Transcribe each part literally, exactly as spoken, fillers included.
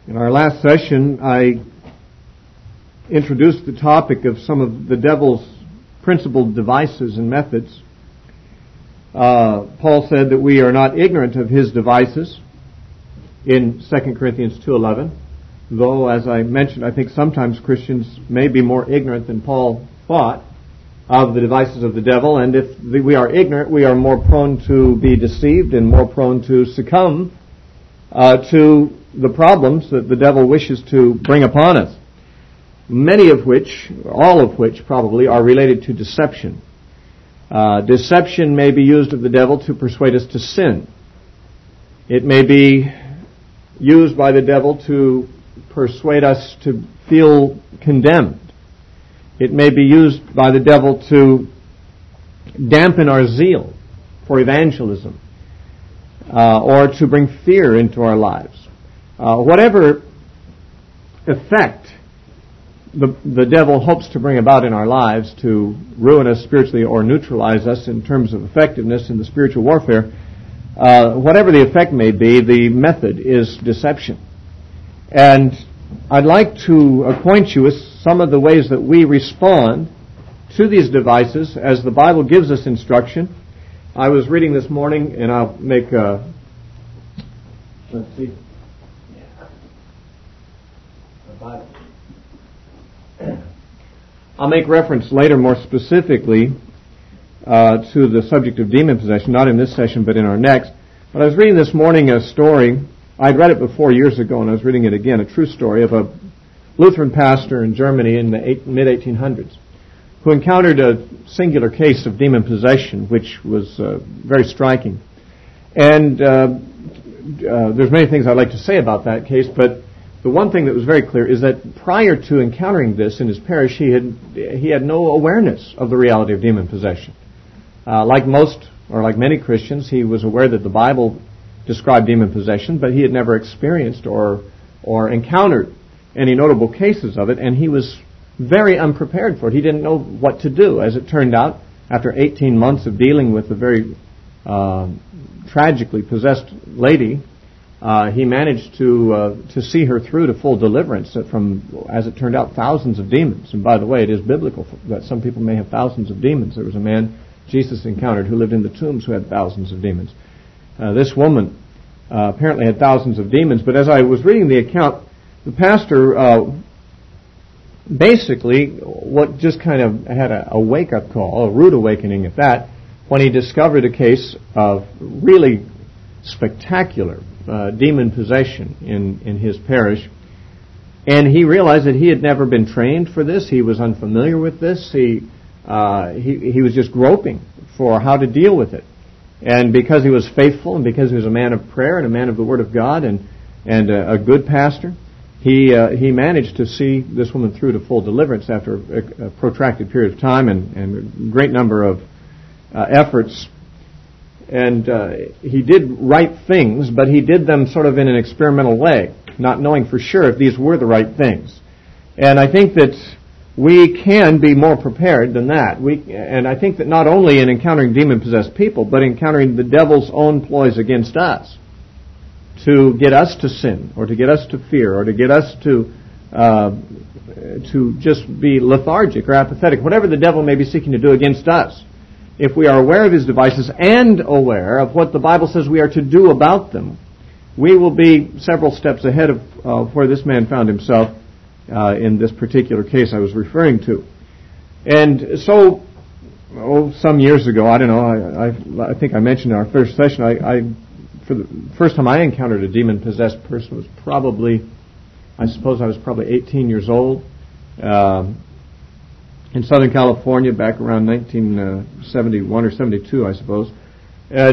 In our last session, I introduced the topic of some of the devil's principal devices and methods. Uh, Paul said that we are not ignorant of his devices in Second Corinthians two eleven, though, as I mentioned, I think sometimes Christians may be more ignorant than Paul thought of the devices of the devil, and if we are ignorant, we are more prone to be deceived and more prone to succumb uh, to the problems that the devil wishes to bring upon us, many of which, all of which probably, are related to deception. Uh, deception may be used of the devil to persuade us to sin. It may be used by the devil to persuade us to feel condemned. It may be used by the devil to dampen our zeal for evangelism, uh, or to bring fear into our lives. Uh, whatever effect the, the devil hopes to bring about in our lives to ruin us spiritually or neutralize us in terms of effectiveness in the spiritual warfare, uh, whatever the effect may be, the method is deception. And I'd like to acquaint you with some of the ways that we respond to these devices as the Bible gives us instruction. I was reading this morning, and I'll make a... Let's see. I'll make reference later more specifically uh, to the subject of demon possession, not in this session but in our next. But I was reading this morning a story. I'd read it before years ago, and I was reading it again, a true story of a Lutheran pastor in Germany in the mid eighteen hundreds who encountered a singular case of demon possession, which was uh, very striking. And uh, uh, there's many things I'd like to say about that case, but the one thing that was very clear is that prior to encountering this in his parish, he had he had no awareness of the reality of demon possession. Uh, like most, or like many Christians, he was aware that the Bible described demon possession, but he had never experienced or or encountered any notable cases of it, and he was very unprepared for it. He didn't know what to do. As it turned out, after eighteen months of dealing with a very uh, tragically possessed lady, Uh, he managed to uh, to see her through to full deliverance from, as it turned out, thousands of demons. And by the way, it is biblical that some people may have thousands of demons. There was a man Jesus encountered who lived in the tombs who had thousands of demons. Uh, this woman uh, apparently had thousands of demons. But as I was reading the account, the pastor uh, basically what just kind of had a, a wake-up call, a rude awakening at that, when he discovered a case of really spectacular Uh, demon possession in, in his parish. And he realized that he had never been trained for this. He was unfamiliar with this. He, uh, he, he was just groping for how to deal with it. And because he was faithful and because he was a man of prayer and a man of the Word of God and, and a, a good pastor, he, uh, he managed to see this woman through to full deliverance after a, a protracted period of time and, and a great number of uh, efforts. And uh, he did right things, but he did them sort of in an experimental way, not knowing for sure if these were the right things. And I think that we can be more prepared than that. We, and I think that not only in encountering demon-possessed people, but encountering the devil's own ploys against us to get us to sin, or to get us to fear, or to get us to uh, to just be lethargic or apathetic, whatever the devil may be seeking to do against us. If we are aware of his devices and aware of what the Bible says we are to do about them, we will be several steps ahead of uh, where this man found himself uh, in this particular case I was referring to. And so, oh, some years ago, I don't know, I, I, I think I mentioned in our first session, I, I for the first time I encountered a demon-possessed person was probably, I suppose I was probably eighteen years old. Um, in Southern California back around nineteen seventy-one or seventy-two, I suppose. And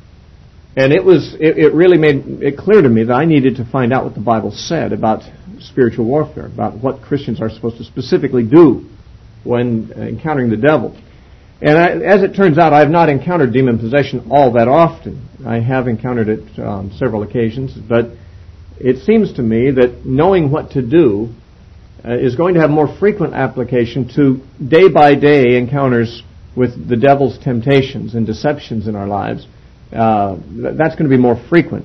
and it was it, it really made it clear to me that I needed to find out what the Bible said about spiritual warfare, about what Christians are supposed to specifically do when encountering the devil. And I, as it turns out, I have not encountered demon possession all that often. I have encountered it on several occasions, but it seems to me that knowing what to do Uh, is going to have more frequent application to day-by-day encounters with the devil's temptations and deceptions in our lives. Uh, that's going to be more frequent,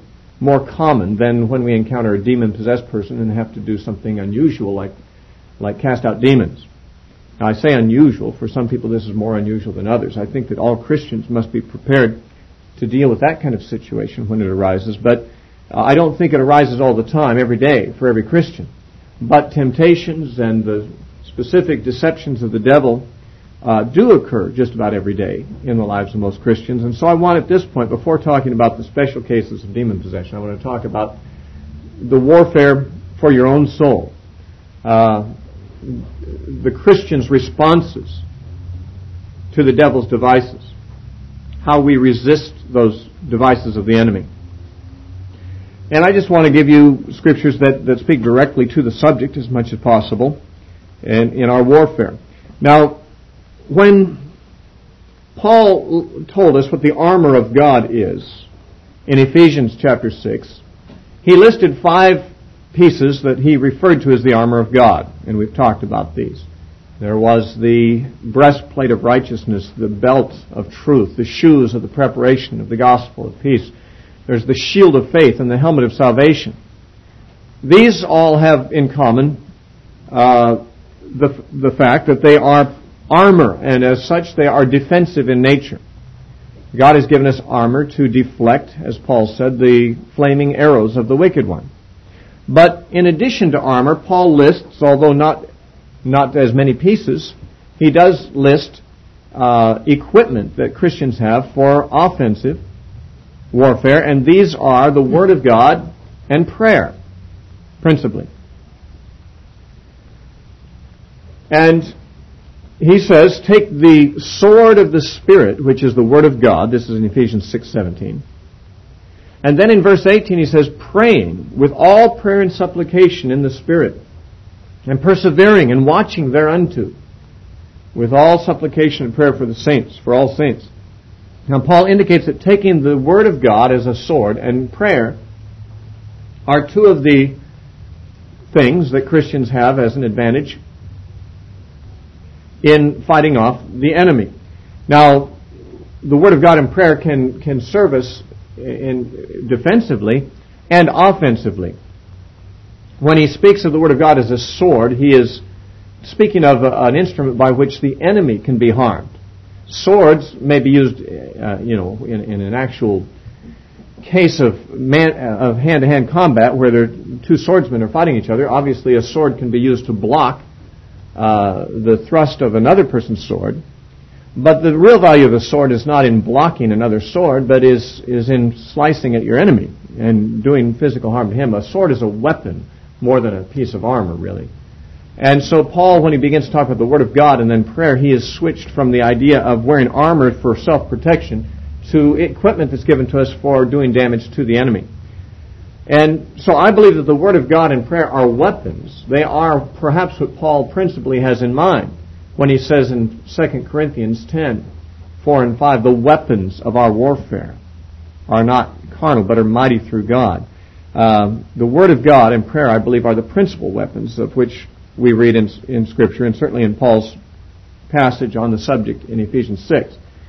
more common than when we encounter a demon-possessed person and have to do something unusual like like cast out demons. Now, I say unusual. For some people, this is more unusual than others. I think that all Christians must be prepared to deal with that kind of situation when it arises, but uh, I don't think it arises all the time, every day, for every Christian. But temptations and the specific deceptions of the devil uh, do occur just about every day in the lives of most Christians. And so I want at this point, before talking about the special cases of demon possession, I want to talk about the warfare for your own soul. Uh, the Christian's responses to the devil's devices. How we resist those devices of the enemy. And I just want to give you scriptures that, that speak directly to the subject as much as possible in, in our warfare. Now, when Paul told us what the armor of God is in Ephesians chapter six, he listed five pieces that he referred to as the armor of God, and we've talked about these. There was the breastplate of righteousness, the belt of truth, the shoes of the preparation of the gospel of peace. There's the shield of faith and the helmet of salvation. These all have in common uh, the, the fact that they are armor, and as such they are defensive in nature. God has given us armor to deflect, as Paul said, the flaming arrows of the wicked one. But in addition to armor, Paul lists, although not not as many pieces, he does list uh, equipment that Christians have for offensive warfare, and these are the Word of God and prayer, principally. And he says, take the sword of the Spirit, which is the Word of God. This is in Ephesians six seventeen. And then in verse eighteen he says, praying with all prayer and supplication in the Spirit, and persevering and watching thereunto, with all supplication and prayer for the saints, for all saints. Now Paul indicates that taking the Word of God as a sword and prayer are two of the things that Christians have as an advantage in fighting off the enemy. Now, the Word of God and prayer can, can serve us in defensively and offensively. When he speaks of the Word of God as a sword, he is speaking of a, an instrument by which the enemy can be harmed. Swords may be used, uh, you know, in, in an actual case of man, uh, of hand-to-hand combat where there, two swordsmen are fighting each other. Obviously, a sword can be used to block uh, the thrust of another person's sword. But the real value of a sword is not in blocking another sword, but is is in slicing at your enemy and doing physical harm to him. A sword is a weapon more than a piece of armor, really. And so Paul, when he begins to talk about the Word of God and then prayer, he has switched from the idea of wearing armor for self-protection to equipment that's given to us for doing damage to the enemy. And so I believe that the Word of God and prayer are weapons. They are perhaps what Paul principally has in mind when he says in Second Corinthians ten, four and five, the weapons of our warfare are not carnal, but are mighty through God. Um, the Word of God and prayer, I believe, are the principal weapons of which we read in, in Scripture, and certainly in Paul's passage on the subject in Ephesians six.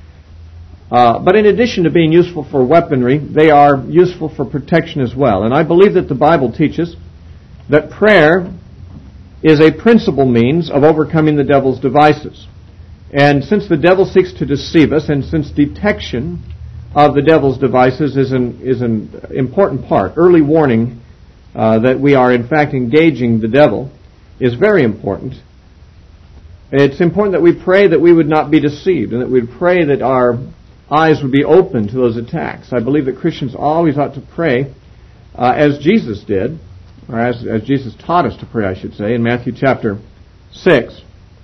Uh, but in addition to being useful for weaponry, they are useful for protection as well. And I believe that the Bible teaches that prayer is a principal means of overcoming the devil's devices. And since the devil seeks to deceive us, and since detection of the devil's devices is an, is an important part, early warning uh, that we are in fact engaging the devil is very important. It's important that we pray that we would not be deceived, and that we would pray that our eyes would be open to those attacks. I believe that Christians always ought to pray uh, as Jesus did, or as, as Jesus taught us to pray, I should say, in Matthew chapter six,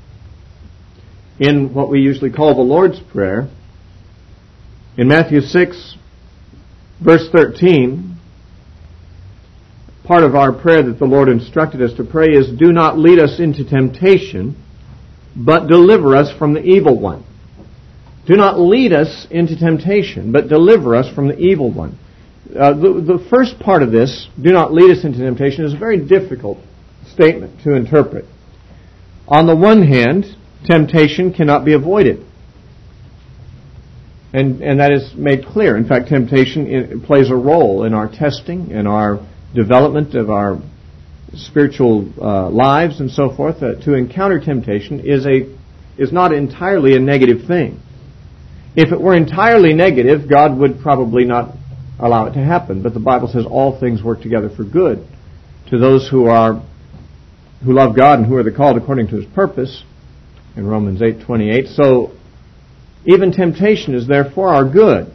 in what we usually call the Lord's Prayer. In Matthew six, verse thirteen, part of our prayer that the Lord instructed us to pray is, do not lead us into temptation, but deliver us from the evil one. Do not lead us into temptation, but deliver us from the evil one. Uh, the, the first part of this, do not lead us into temptation, is a very difficult statement to interpret. On the one hand, temptation cannot be avoided. And, and that is made clear. In fact, temptation in, plays a role in our testing, in our development of our spiritual uh, lives and so forth. Uh, to encounter temptation is a is not entirely a negative thing. If it were entirely negative, God would probably not allow it to happen. But the Bible says all things work together for good to those who are who love God and who are the called according to His purpose in Romans eight twenty-eight. So even temptation is therefore our good.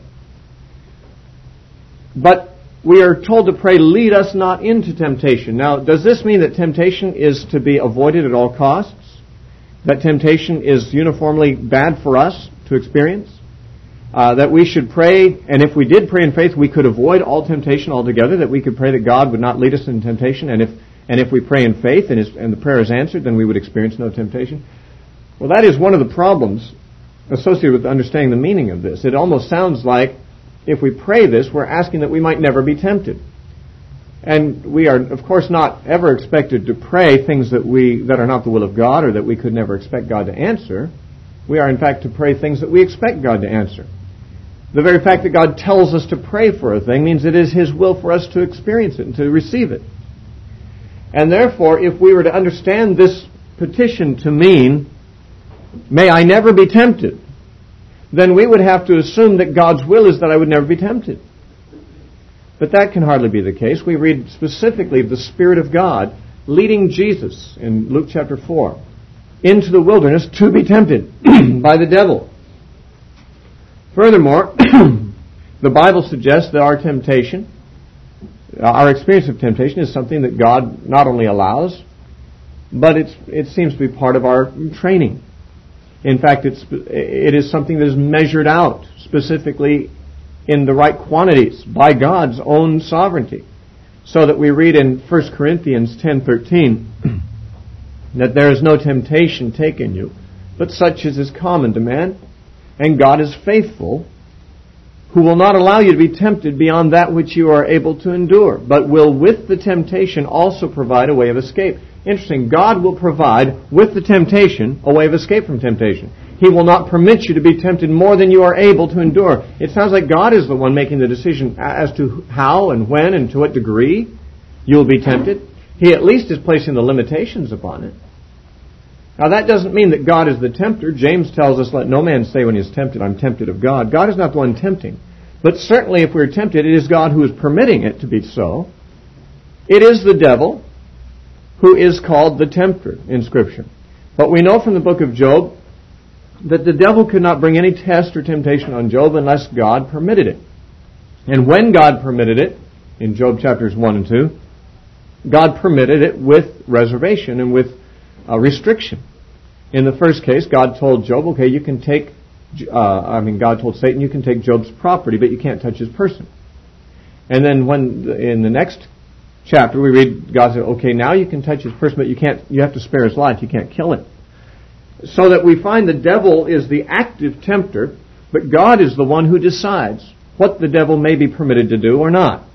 But we are told to pray, lead us not into temptation. Now, does this mean that temptation is to be avoided at all costs? That temptation is uniformly bad for us to experience? Uh, that we should pray, and if we did pray in faith, we could avoid all temptation altogether, that we could pray that God would not lead us into temptation, and if and if we pray in faith and, his, and the prayer is answered, then we would experience no temptation? Well, that is one of the problems associated with understanding the meaning of this. It almost sounds like if we pray this, we're asking that we might never be tempted. And we are, of course, not ever expected to pray things that we that are not the will of God or that we could never expect God to answer. We are, in fact, to pray things that we expect God to answer. The very fact that God tells us to pray for a thing means it is His will for us to experience it and to receive it. And therefore, if we were to understand this petition to mean, may I never be tempted, then we would have to assume that God's will is that I would never be tempted. But that can hardly be the case. We read specifically of the Spirit of God leading Jesus in Luke chapter four into the wilderness to be tempted by the devil. Furthermore, the Bible suggests that our temptation, our experience of temptation is something that God not only allows, but it's, it seems to be part of our training. In fact, it's, it is something that is measured out specifically in the right quantities by God's own sovereignty. So that we read in First Corinthians ten thirteen that there is no temptation taken you, but such as is common to man, and God is faithful, who will not allow you to be tempted beyond that which you are able to endure, but will with the temptation also provide a way of escape. Interesting, God will provide with the temptation a way of escape from temptation. He will not permit you to be tempted more than you are able to endure. It sounds like God is the one making the decision as to how and when and to what degree you will be tempted. He at least is placing the limitations upon it. Now that doesn't mean that God is the tempter. James tells us, let no man say when he is tempted, I'm tempted of God. God is not the one tempting. But certainly if we're tempted, it is God who is permitting it to be so. It is the devil who is called the tempter in Scripture. But we know from the book of Job that the devil could not bring any test or temptation on Job unless God permitted it. And when God permitted it, in Job chapters one and two, God permitted it with reservation and with uh, restriction. In the first case, God told Job, okay, you can take, uh, I mean, God told Satan, you can take Job's property, but you can't touch his person. And then when, in the next chapter, we read, God said, okay, now you can touch his person, but you can't, you have to spare his life, you can't kill him. So that we find the devil is the active tempter, but God is the one who decides what the devil may be permitted to do or not.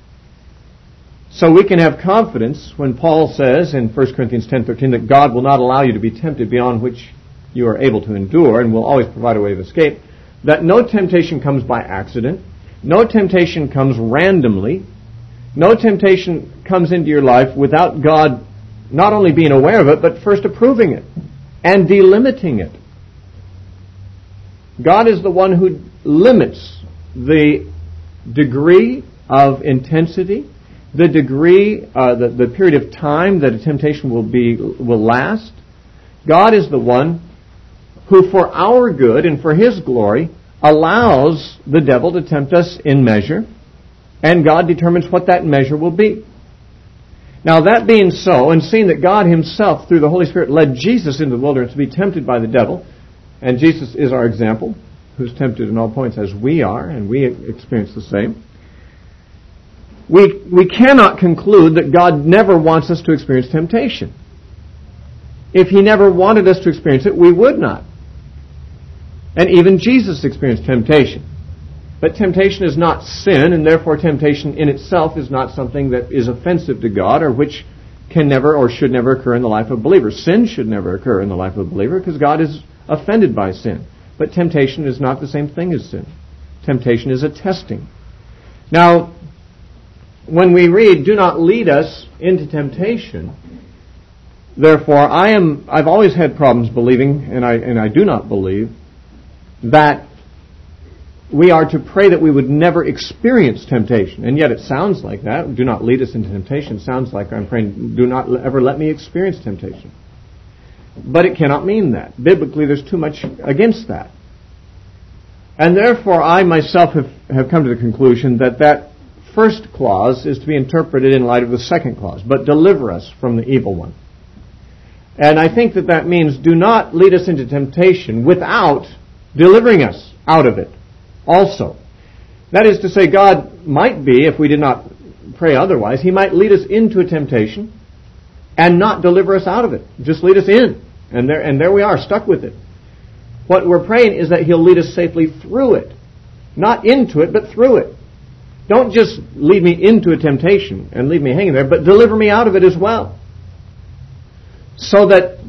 So we can have confidence when Paul says in First Corinthians ten thirteen that God will not allow you to be tempted beyond which you are able to endure and will always provide a way of escape, that no temptation comes by accident, no temptation comes randomly, no temptation comes into your life without God not only being aware of it, but first approving it and delimiting it. God is the one who limits the degree of intensity, the degree, uh, the, the period of time that a temptation will be will last. God is the one who, for our good and for His glory, allows the devil to tempt us in measure, and God determines what that measure will be. Now, that being so, and seeing that God Himself, through the Holy Spirit, led Jesus into the wilderness to be tempted by the devil, and Jesus is our example, who's tempted in all points as we are, and we experience the same, we, we cannot conclude that God never wants us to experience temptation. If He never wanted us to experience it, we would not. And even Jesus experienced temptation. But temptation is not sin, and therefore temptation in itself is not something that is offensive to God or which can never or should never occur in the life of a believer. Sin should never occur in the life of a believer because God is offended by sin. But temptation is not the same thing as sin. Temptation is a testing. Now, when we read, do not lead us into temptation, therefore, I am, I've always had problems believing, and I, and I do not believe, that we are to pray that we would never experience temptation. And yet it sounds like that. Do not lead us into temptation. It sounds like I'm praying, do not ever let me experience temptation. But it cannot mean that. Biblically, there's too much against that. And therefore, I myself have, have come to the conclusion that that first clause is to be interpreted in light of the second clause. But deliver us from the evil one. And I think that that means do not lead us into temptation without delivering us out of it also. That is to say, God might be, if we did not pray otherwise, He might lead us into a temptation and not deliver us out of it. Just lead us in. And there, and there we are, stuck with it. What we're praying is that He'll lead us safely through it. Not into it, but through it. Don't just lead me into a temptation and leave me hanging there, but deliver me out of it as well. So that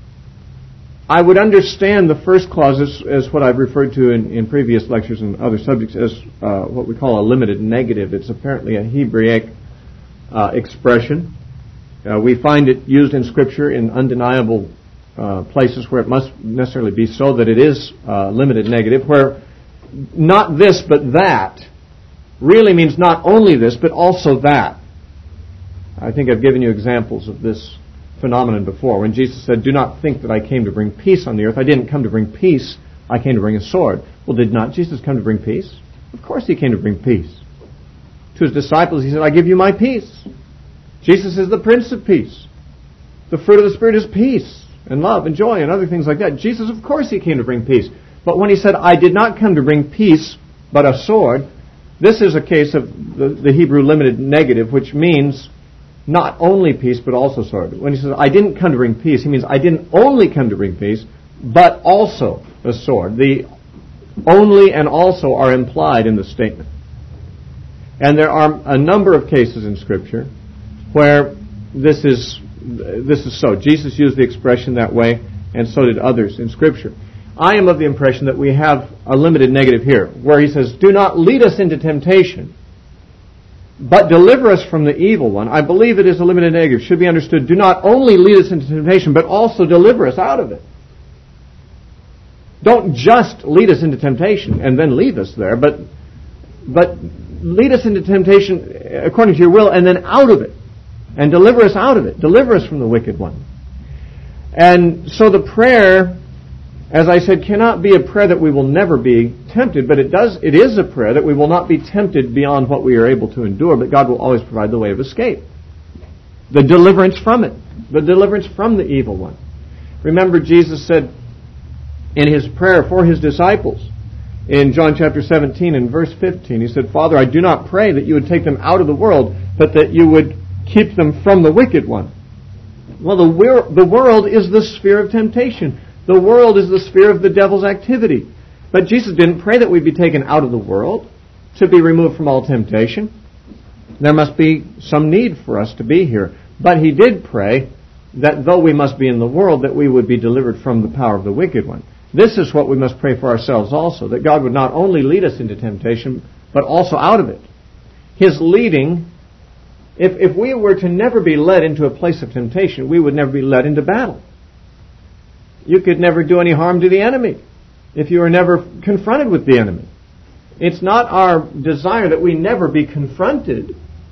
I would understand the first clause as, as what I've referred to in, in previous lectures and other subjects as uh, what we call a limited negative. It's apparently a Hebraic uh, expression. Uh, we find it used in Scripture in undeniable uh, places where it must necessarily be so that it is uh, limited negative, where not this but that really means not only this but also that. I think I've given you examples of this phenomenon before. When Jesus said, do not think that I came to bring peace on the earth. I didn't come to bring peace. I came to bring a sword. Well, did not Jesus come to bring peace? Of course He came to bring peace. To His disciples He said, I give you my peace. Jesus is the Prince of Peace. The fruit of the Spirit is peace and love and joy and other things like that. Jesus, of course He came to bring peace. But when He said, I did not come to bring peace but a sword, this is a case of the, the Hebrew limited negative, which means not only peace, but also sword. When He says, I didn't come to bring peace, He means I didn't only come to bring peace, but also a sword. The only and also are implied in the statement. And there are a number of cases in Scripture where this is this is so. Jesus used the expression that way, and so did others in Scripture. I am of the impression that we have a limited negative here, where He says, do not lead us into temptation, but deliver us from the evil one. I believe it is a limited negative. Should be understood, do not only lead us into temptation, but also deliver us out of it. Don't just lead us into temptation and then leave us there, but but lead us into temptation according to your will and then out of it. And deliver us out of it. Deliver us from the wicked one. And so the prayer, as I said, cannot be a prayer that we will never be tempted, but it does. It is a prayer that we will not be tempted beyond what we are able to endure, but God will always provide the way of escape. The deliverance from it. The deliverance from the evil one. Remember, Jesus said in His prayer for His disciples, in John chapter seventeen and verse fifteen, He said, Father, I do not pray that you would take them out of the world, but that you would keep them from the wicked one. Well, the, wor- the world is the sphere of temptation. The world is the sphere of the devil's activity. But Jesus didn't pray that we'd be taken out of the world to be removed from all temptation. There must be some need for us to be here. But He did pray that though we must be in the world, that we would be delivered from the power of the wicked one. This is what we must pray for ourselves also, that God would not only lead us into temptation, but also out of it. His leading, if, if we were to never be led into a place of temptation, we would never be led into battle. You could never do any harm to the enemy if you were never confronted with the enemy. It's not our desire that we never be confronted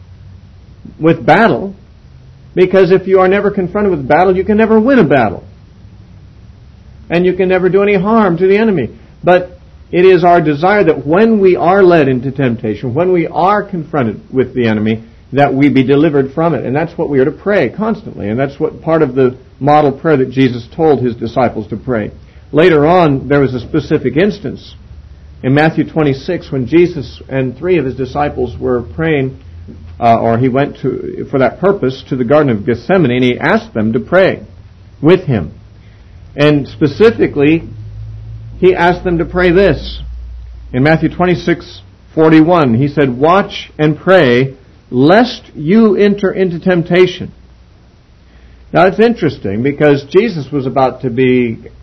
with battle, because if you are never confronted with battle, you can never win a battle. And you can never do any harm to the enemy. But it is our desire that when we are led into temptation, when we are confronted with the enemy, that we be delivered from it. And that's what we are to pray constantly. And that's what part of the model prayer that Jesus told His disciples to pray. Later on, there was a specific instance in Matthew twenty-six when Jesus and three of His disciples were praying, uh, or He went to for that purpose to the Garden of Gethsemane, and He asked them to pray with Him. And specifically, He asked them to pray this. In Matthew twenty-six forty-one, He said, watch and pray, lest you enter into temptation. Now it's interesting because Jesus was about to be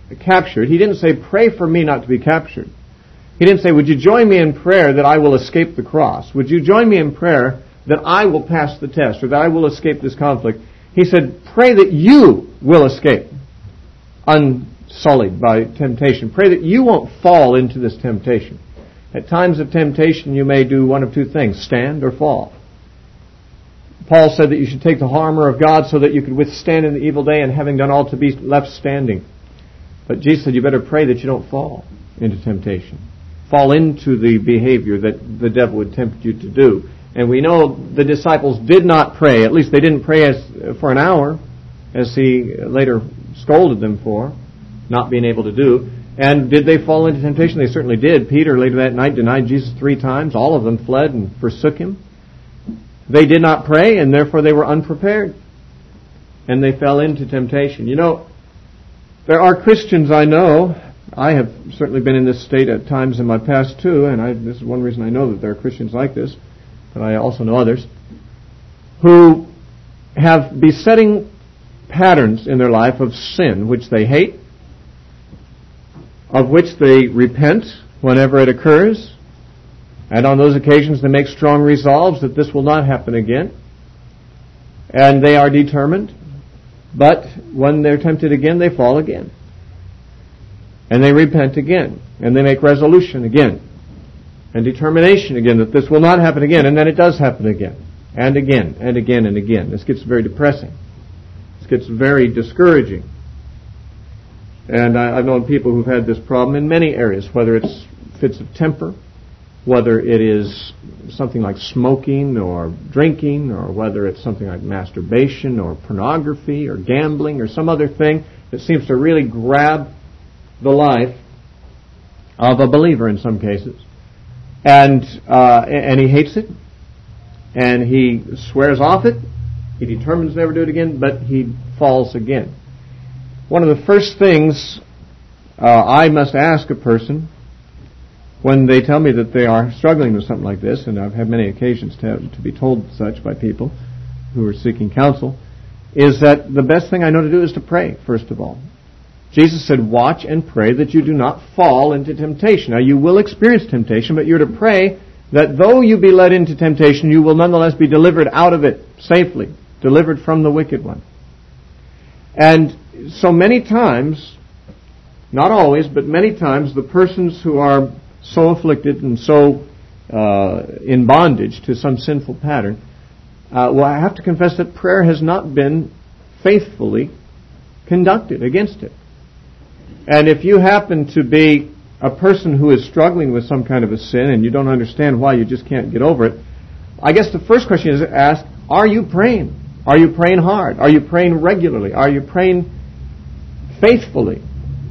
captured, he didn't say, pray for me not to be captured. He didn't say, would you join me in prayer that I will escape the cross? Would you join me in prayer that I will pass the test or that I will escape this conflict? He said, pray that you will escape unsullied by temptation. Pray that you won't fall into this temptation. At times of temptation, you may do one of two things, stand or fall. Paul said that you should take the whole armor of God so that you could withstand in the evil day, and having done all to be left standing. But Jesus said you better pray that you don't fall into temptation. Fall into the behavior that the devil would tempt you to do. And we know the disciples did not pray. At least they didn't pray as, for an hour, as he later scolded them for not being able to do. And did they fall into temptation? They certainly did. Peter later that night denied Jesus three times. All of them fled and forsook him. They did not pray, and therefore they were unprepared. And they fell into temptation. You know, there are Christians I know, I have certainly been in this state at times in my past too, and I, this is one reason I know that there are Christians like this, but I also know others, who have besetting patterns in their life of sin which they hate, of which they repent whenever it occurs, and on those occasions they make strong resolves that this will not happen again, and they are determined, but when they're tempted again, they fall again. And they repent again, and they make resolution again, and determination again that this will not happen again, and then it does happen again, and again, and again, and again. This gets very depressing. This gets very discouraging. And I, I've known people who've had this problem in many areas, whether it's fits of temper, whether it is something like smoking or drinking, or whether it's something like masturbation or pornography or gambling or some other thing that seems to really grab the life of a believer in some cases. And uh, and he hates it, and he swears off it, he determines never to do it again, but he falls again. One of the first things uh, I must ask a person when they tell me that they are struggling with something like this, and I've had many occasions to, have, to be told such by people who are seeking counsel, is that the best thing I know to do is to pray, first of all. Jesus said, watch and pray that you do not fall into temptation. Now, you will experience temptation, but you're to pray that though you be led into temptation, you will nonetheless be delivered out of it safely, delivered from the wicked one. And so many times, not always, but many times, the persons who are so afflicted and so uh, in bondage to some sinful pattern, uh, well, I have to confess that prayer has not been faithfully conducted against it. And if you happen to be a person who is struggling with some kind of a sin and you don't understand why, you just can't get over it, I guess the first question is to ask, are you praying? Are you praying hard? Are you praying regularly? Are you praying faithfully?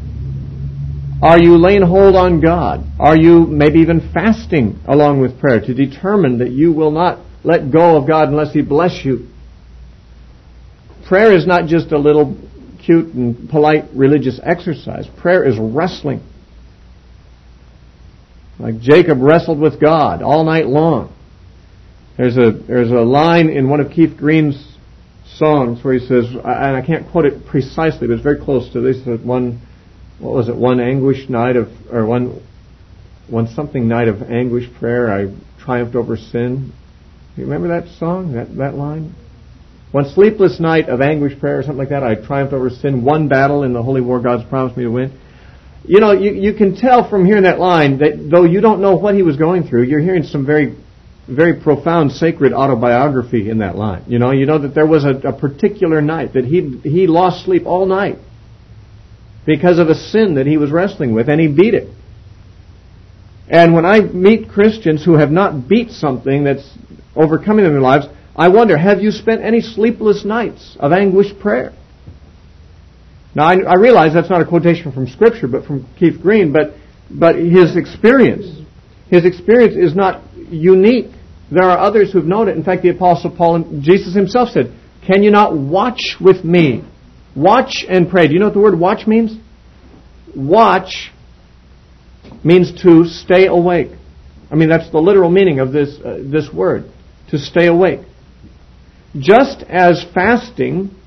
Are you laying hold on God? Are you maybe even fasting along with prayer to determine that you will not let go of God unless He bless you? Prayer is not just a little cute and polite religious exercise. Prayer is wrestling. Like Jacob wrestled with God all night long. There's a there's a line in one of Keith Green's songs where he says, and I can't quote it precisely, but it's very close to this. That one, what was it? One anguish night of, or one one something night of anguish prayer, I triumphed over sin. You remember that song? That that line? One sleepless night of anguish prayer, or something like that, I triumphed over sin. One battle in the holy war God's promised me to win. You know, you, you can tell from hearing that line that though you don't know what he was going through, you're hearing some very, very profound sacred autobiography in that line. You know, you know that there was a, a particular night that he he lost sleep all night because of a sin that he was wrestling with, and he beat it. And when I meet Christians who have not beat something that's overcoming in their lives, I wonder, have you spent any sleepless nights of anguished prayer? Now, I, I realize that's not a quotation from Scripture, but from Keith Green, but but his experience, his experience is not unique. There are others who've known it. In fact, the Apostle Paul and Jesus himself said, can you not watch with me? Watch and pray. Do you know what the word watch means? Watch means to stay awake. I mean, that's the literal meaning of this uh, this word, to stay awake. Just as fasting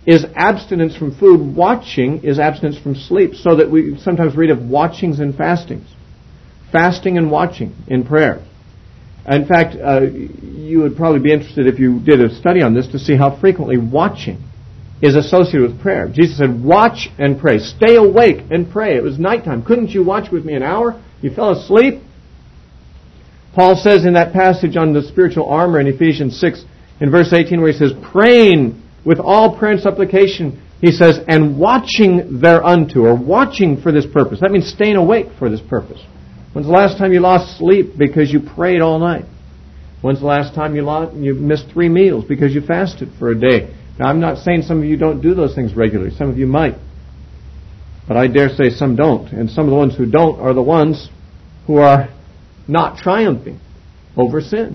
is abstinence from food. Watching is abstinence from sleep, so that we sometimes read of watchings and fastings. Fasting and watching in prayer. In fact, uh, you would probably be interested if you did a study on this to see how frequently watching is associated with prayer. Jesus said, watch and pray. Stay awake and pray. It was nighttime. Couldn't you watch with me an hour? You fell asleep? Paul says in that passage on the spiritual armor in Ephesians six, in verse eighteen, where he says, praying with all prayer and supplication, he says, and watching thereunto, or watching for this purpose. That means staying awake for this purpose. When's the last time you lost sleep because you prayed all night? When's the last time you lost, you missed three meals because you fasted for a day? Now, I'm not saying some of you don't do those things regularly. Some of you might. But I dare say some don't. And some of the ones who don't are the ones who are not triumphing over sin.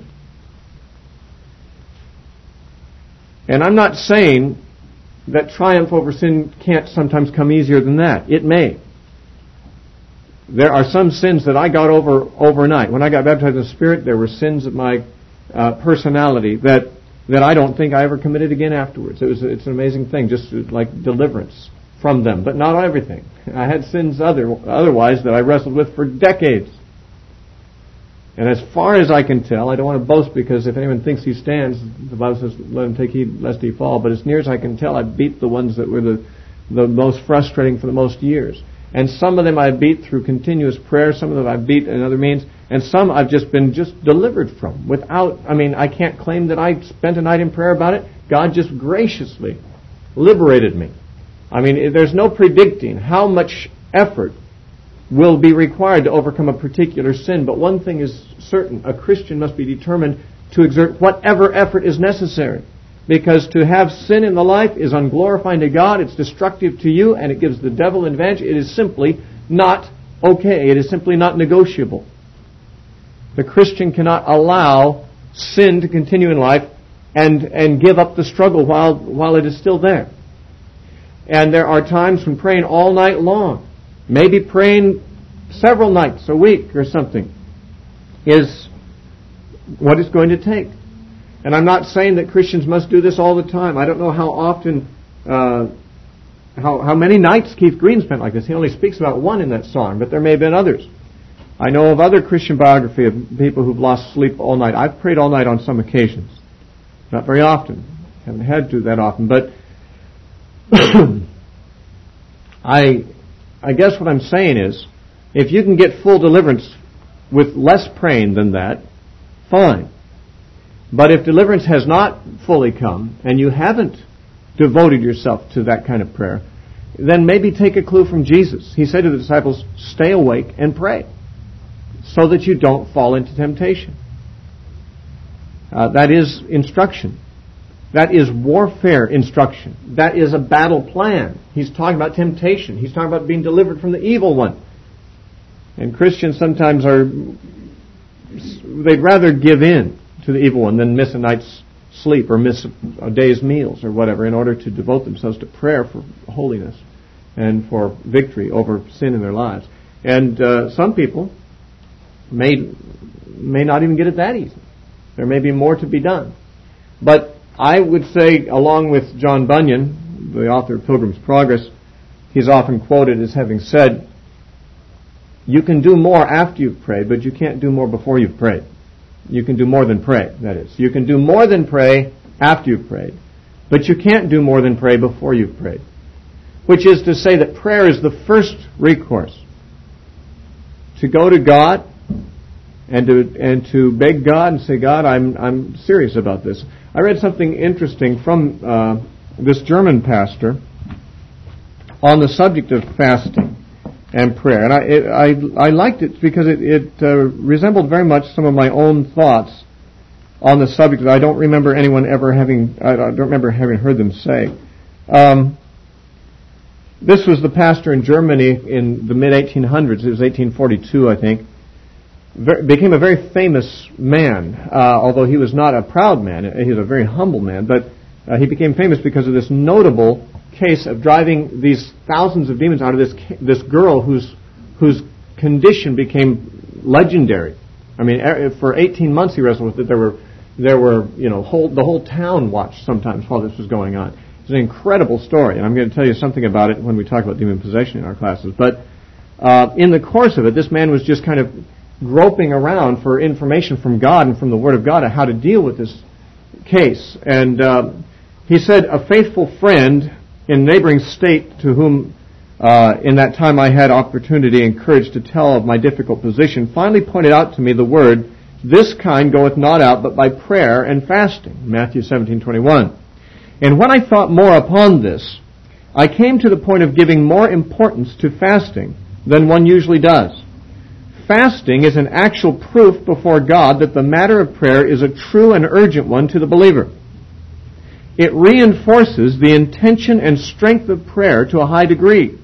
And I'm not saying that triumph over sin can't sometimes come easier than that. It may. There are some sins that I got over overnight. When I got baptized in the Spirit, there were sins of my uh, personality that that I don't think I ever committed again afterwards. It was it's an amazing thing, just like deliverance from them, but not everything. I had sins other otherwise that I wrestled with for decades. And as far as I can tell, I don't want to boast, because if anyone thinks he stands, the Bible says, let him take heed lest he fall. But as near as I can tell, I beat the ones that were the the most frustrating for the most years. And some of them I beat through continuous prayer. Some of them I beat in other means. And some I've just been just delivered from without, I mean, I can't claim that I spent a night in prayer about it. God just graciously liberated me. I mean, there's no predicting how much effort will be required to overcome a particular sin. But one thing is certain. A Christian must be determined to exert whatever effort is necessary. Because to have sin in the life is unglorifying to God, it's destructive to you, and it gives the devil an advantage. It is simply not okay. It is simply not negotiable. The Christian cannot allow sin to continue in life and, and give up the struggle while, while it is still there. And there are times when praying all night long, maybe praying several nights a week or something, is what it's going to take. And I'm not saying that Christians must do this all the time. I don't know how often, uh, how, how many nights Keith Green spent like this. He only speaks about one in that song, but there may have been others. I know of other Christian biography of people who've lost sleep all night. I've prayed all night on some occasions. Not very often. Haven't had to that often. But I, I guess what I'm saying is, if you can get full deliverance with less praying than that, fine. But if deliverance has not fully come, and you haven't devoted yourself to that kind of prayer, then maybe take a clue from Jesus. He said to the disciples, stay awake and pray, so that you don't fall into temptation. Uh, that is instruction. That is warfare instruction. That is a battle plan. He's talking about temptation. He's talking about being delivered from the evil one. And Christians sometimes are, they'd rather give in to the evil one than miss a night's sleep or miss a day's meals or whatever in order to devote themselves to prayer for holiness and for victory over sin in their lives. And uh, some people may may not even get it that easy. There may be more to be done. But I would say, along with John Bunyan, the author of Pilgrim's Progress, he's often quoted as having said, you can do more after you've prayed, but you can't do more before you've prayed. You can do more than pray, that is. You can do more than pray after you've prayed, but you can't do more than pray before you've prayed. Which is to say that prayer is the first recourse. To go to God and to and to beg God and say, God, I'm I'm serious about this. I read something interesting from uh, this German pastor on the subject of fasting and prayer, and I it, I I liked it because it it uh, resembled very much some of my own thoughts on the subject that I don't remember anyone ever having I don't remember having heard them say. Um, this was the pastor in Germany in the mid eighteen hundreds. It was eighteen forty-two, I think. Very, became a very famous man, uh, although he was not a proud man. He was a very humble man, but uh, he became famous because of this notable case of driving these thousands of demons out of this this girl whose whose condition became legendary. I mean, for eighteen months he wrestled with it. There were there were you know whole the whole town watched sometimes while this was going on, It's an incredible story, and I'm going to tell you something about it when we talk about demon possession in our classes. But uh, in the course of it, this man was just kind of groping around for information from God and from the Word of God on how to deal with this case. And uh, he said, a faithful friend in a neighboring state to whom uh, in that time I had opportunity and courage to tell of my difficult position finally pointed out to me the word, this kind goeth not out but by prayer and fasting. Matthew seventeen twenty-one. And when I thought more upon this, I came to the point of giving more importance to fasting than one usually does. Fasting is an actual proof before God that the matter of prayer is a true and urgent one to the believer. It reinforces the intention and strength of prayer to a high degree.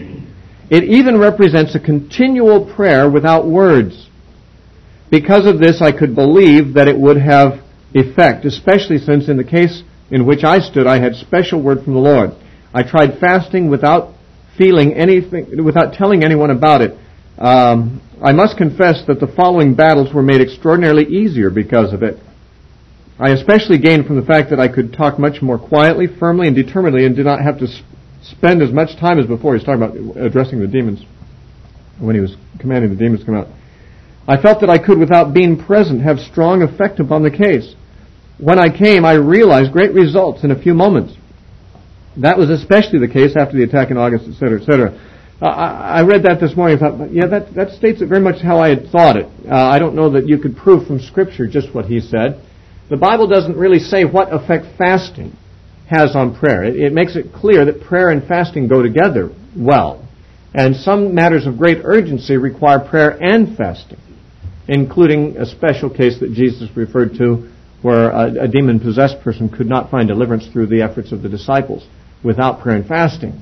It even represents a continual prayer without words. Because of this, I could believe that it would have effect, especially since in the case in which I stood, I had special word from the Lord. I tried fasting without feeling anything, without telling anyone about it. Um, I must confess that the following battles were made extraordinarily easier because of it. I especially gained from the fact that I could talk much more quietly, firmly, and determinedly, and did not have to sp- spend as much time as before. He was talking about addressing the demons when he was commanding the demons to come out. I felt that I could, without being present, have strong effect upon the case. When I came, I realized great results in a few moments. That was especially the case after the attack in August, et cetera, et cetera. Uh, I, I read that this morning and thought, yeah, that, that states it very much how I had thought it. Uh, I don't know that you could prove from Scripture just what he said. The Bible doesn't really say what effect fasting has on prayer. It, it makes it clear that prayer and fasting go together well. And some matters of great urgency require prayer and fasting, including a special case that Jesus referred to where a, a demon-possessed person could not find deliverance through the efforts of the disciples without prayer and fasting.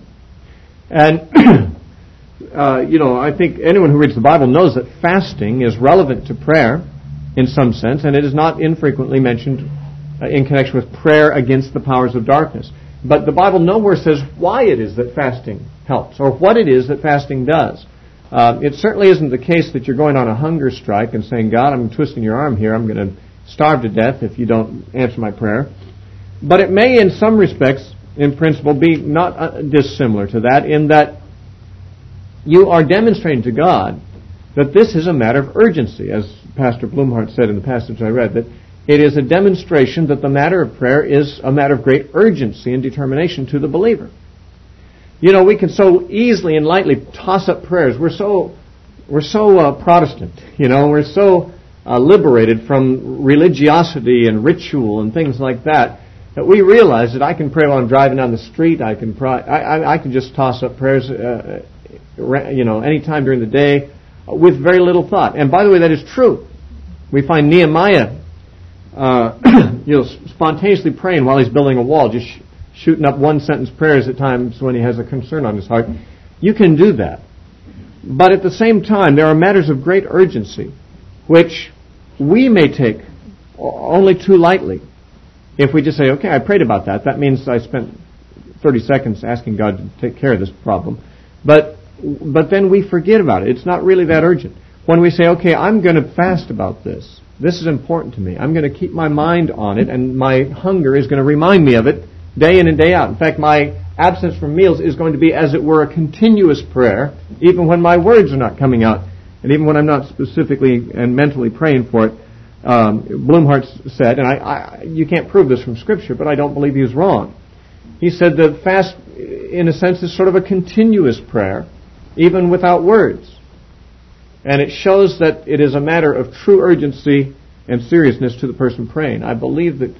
And, uh, you know, I think anyone who reads the Bible knows that fasting is relevant to prayer in some sense, and it is not infrequently mentioned uh, in connection with prayer against the powers of darkness. But the Bible nowhere says why it is that fasting helps, or what it is that fasting does. Uh, it certainly isn't the case that you're going on a hunger strike and saying, God, I'm twisting your arm here, I'm going to starve to death if you don't answer my prayer. But it may, in some respects, in principle, be not uh, dissimilar to that, in that you are demonstrating to God that this is a matter of urgency, as Pastor Blumhardt said in the passage I read, that it is a demonstration that the matter of prayer is a matter of great urgency and determination to the believer. You know, we can so easily and lightly toss up prayers. We're so we're so uh, Protestant, you know, we're so uh, liberated from religiosity and ritual and things like that, that we realize that I can pray while I'm driving down the street. I can pray, I, I, I can just toss up prayers, uh, you know, any time during the day with very little thought. And by the way, that is true. We find Nehemiah, uh, you know, spontaneously praying while he's building a wall, just sh- shooting up one sentence prayers at times when he has a concern on his heart. You can do that. But at the same time, there are matters of great urgency which we may take only too lightly. If we just say, okay, I prayed about that, that means I spent thirty seconds asking God to take care of this problem. But but then we forget about it. It's not really that urgent. When we say, okay, I'm going to fast about this. This is important to me. I'm going to keep my mind on it, and my hunger is going to remind me of it day in and day out. In fact, my absence from meals is going to be, as it were, a continuous prayer, even when my words are not coming out, and even when I'm not specifically and mentally praying for it. Um, Blumhardt said, and I, I, you can't prove this from Scripture, but I don't believe he was wrong. He said that fast, in a sense, is sort of a continuous prayer, even without words. And it shows that it is a matter of true urgency and seriousness to the person praying. I believe that,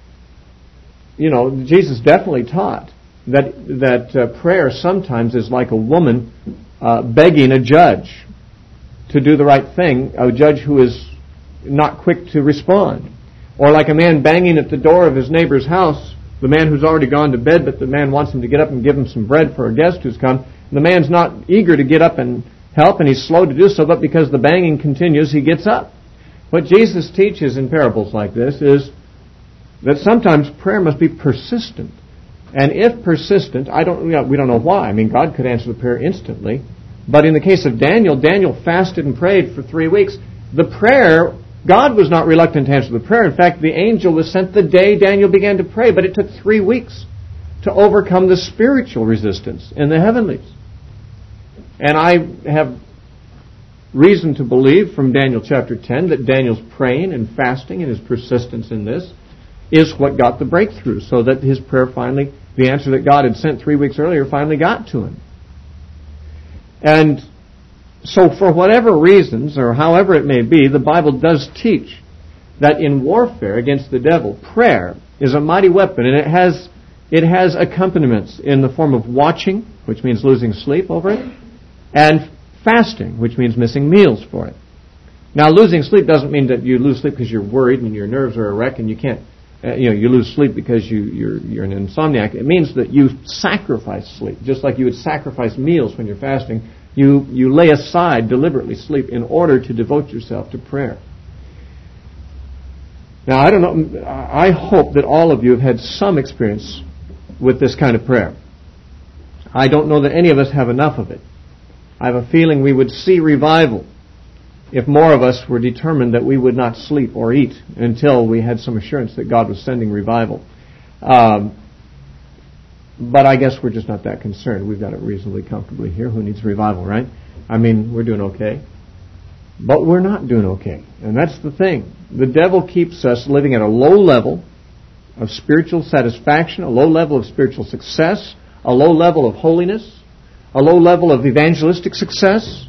you know, Jesus definitely taught that that uh, prayer sometimes is like a woman uh, begging a judge to do the right thing, a judge who is not quick to respond. Or like a man banging at the door of his neighbor's house, the man who's already gone to bed, but the man wants him to get up and give him some bread for a guest who's come. And the man's not eager to get up and help, and he's slow to do so, but because the banging continues, he gets up. What Jesus teaches in parables like this is that sometimes prayer must be persistent. And if persistent, I don't, we don't know why. I mean, God could answer the prayer instantly. But in the case of Daniel, Daniel fasted and prayed for three weeks. The prayer, God was not reluctant to answer the prayer. In fact, the angel was sent the day Daniel began to pray, but it took three weeks to overcome the spiritual resistance in the heavenlies. And I have reason to believe from Daniel chapter ten that Daniel's praying and fasting and his persistence in this is what got the breakthrough, so that his prayer finally, the answer that God had sent three weeks earlier, finally got to him. And so for whatever reasons, or however it may be, the Bible does teach that in warfare against the devil, prayer is a mighty weapon, and it has it has accompaniments in the form of watching, which means losing sleep over it, and fasting, which means missing meals for it. Now, losing sleep doesn't mean that you lose sleep because you're worried and your nerves are a wreck and you can't, uh, you know, you lose sleep because you, you're, you're an insomniac. It means that you sacrifice sleep, just like you would sacrifice meals when you're fasting. You, you lay aside deliberately sleep in order to devote yourself to prayer. Now, I don't know, I hope that all of you have had some experience with this kind of prayer. I don't know that any of us have enough of it. I have a feeling we would see revival if more of us were determined that we would not sleep or eat until we had some assurance that God was sending revival. Um, but I guess we're just not that concerned. We've got it reasonably comfortably here. Who needs revival, right? I mean, we're doing okay. But we're not doing okay. And that's the thing. The devil keeps us living at a low level of spiritual satisfaction, a low level of spiritual success, a low level of holiness, a low level of evangelistic success.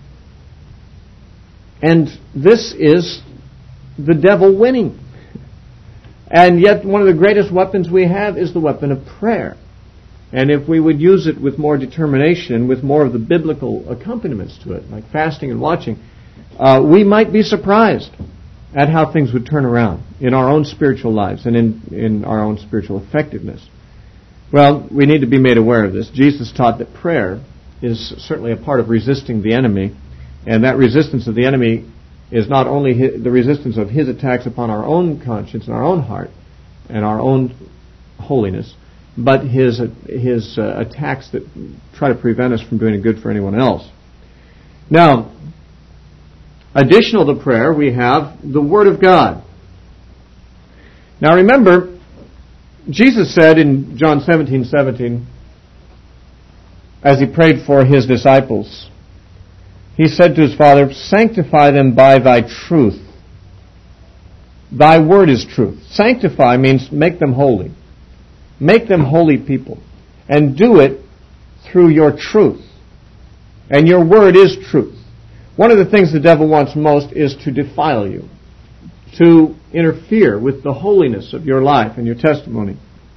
And this is the devil winning. And yet one of the greatest weapons we have is the weapon of prayer. And if we would use it with more determination, with more of the biblical accompaniments to it, like fasting and watching, uh, we might be surprised at how things would turn around in our own spiritual lives and in, in our own spiritual effectiveness. Well, we need to be made aware of this. Jesus taught that prayer is certainly a part of resisting the enemy, and that resistance of the enemy is not only his, the resistance of his attacks upon our own conscience and our own heart and our own holiness, but his his uh, attacks that try to prevent us from doing good for anyone else. Now, additional to prayer, we have the Word of God. Now remember, Jesus said in John seventeen seventeen, as he prayed for his disciples, he said to his Father, "Sanctify them by thy truth. Thy word is truth." Sanctify means make them holy. Make them holy people. And do it through your truth. And your word is truth. One of the things the devil wants most is to defile you, to interfere with the holiness of your life and your testimony.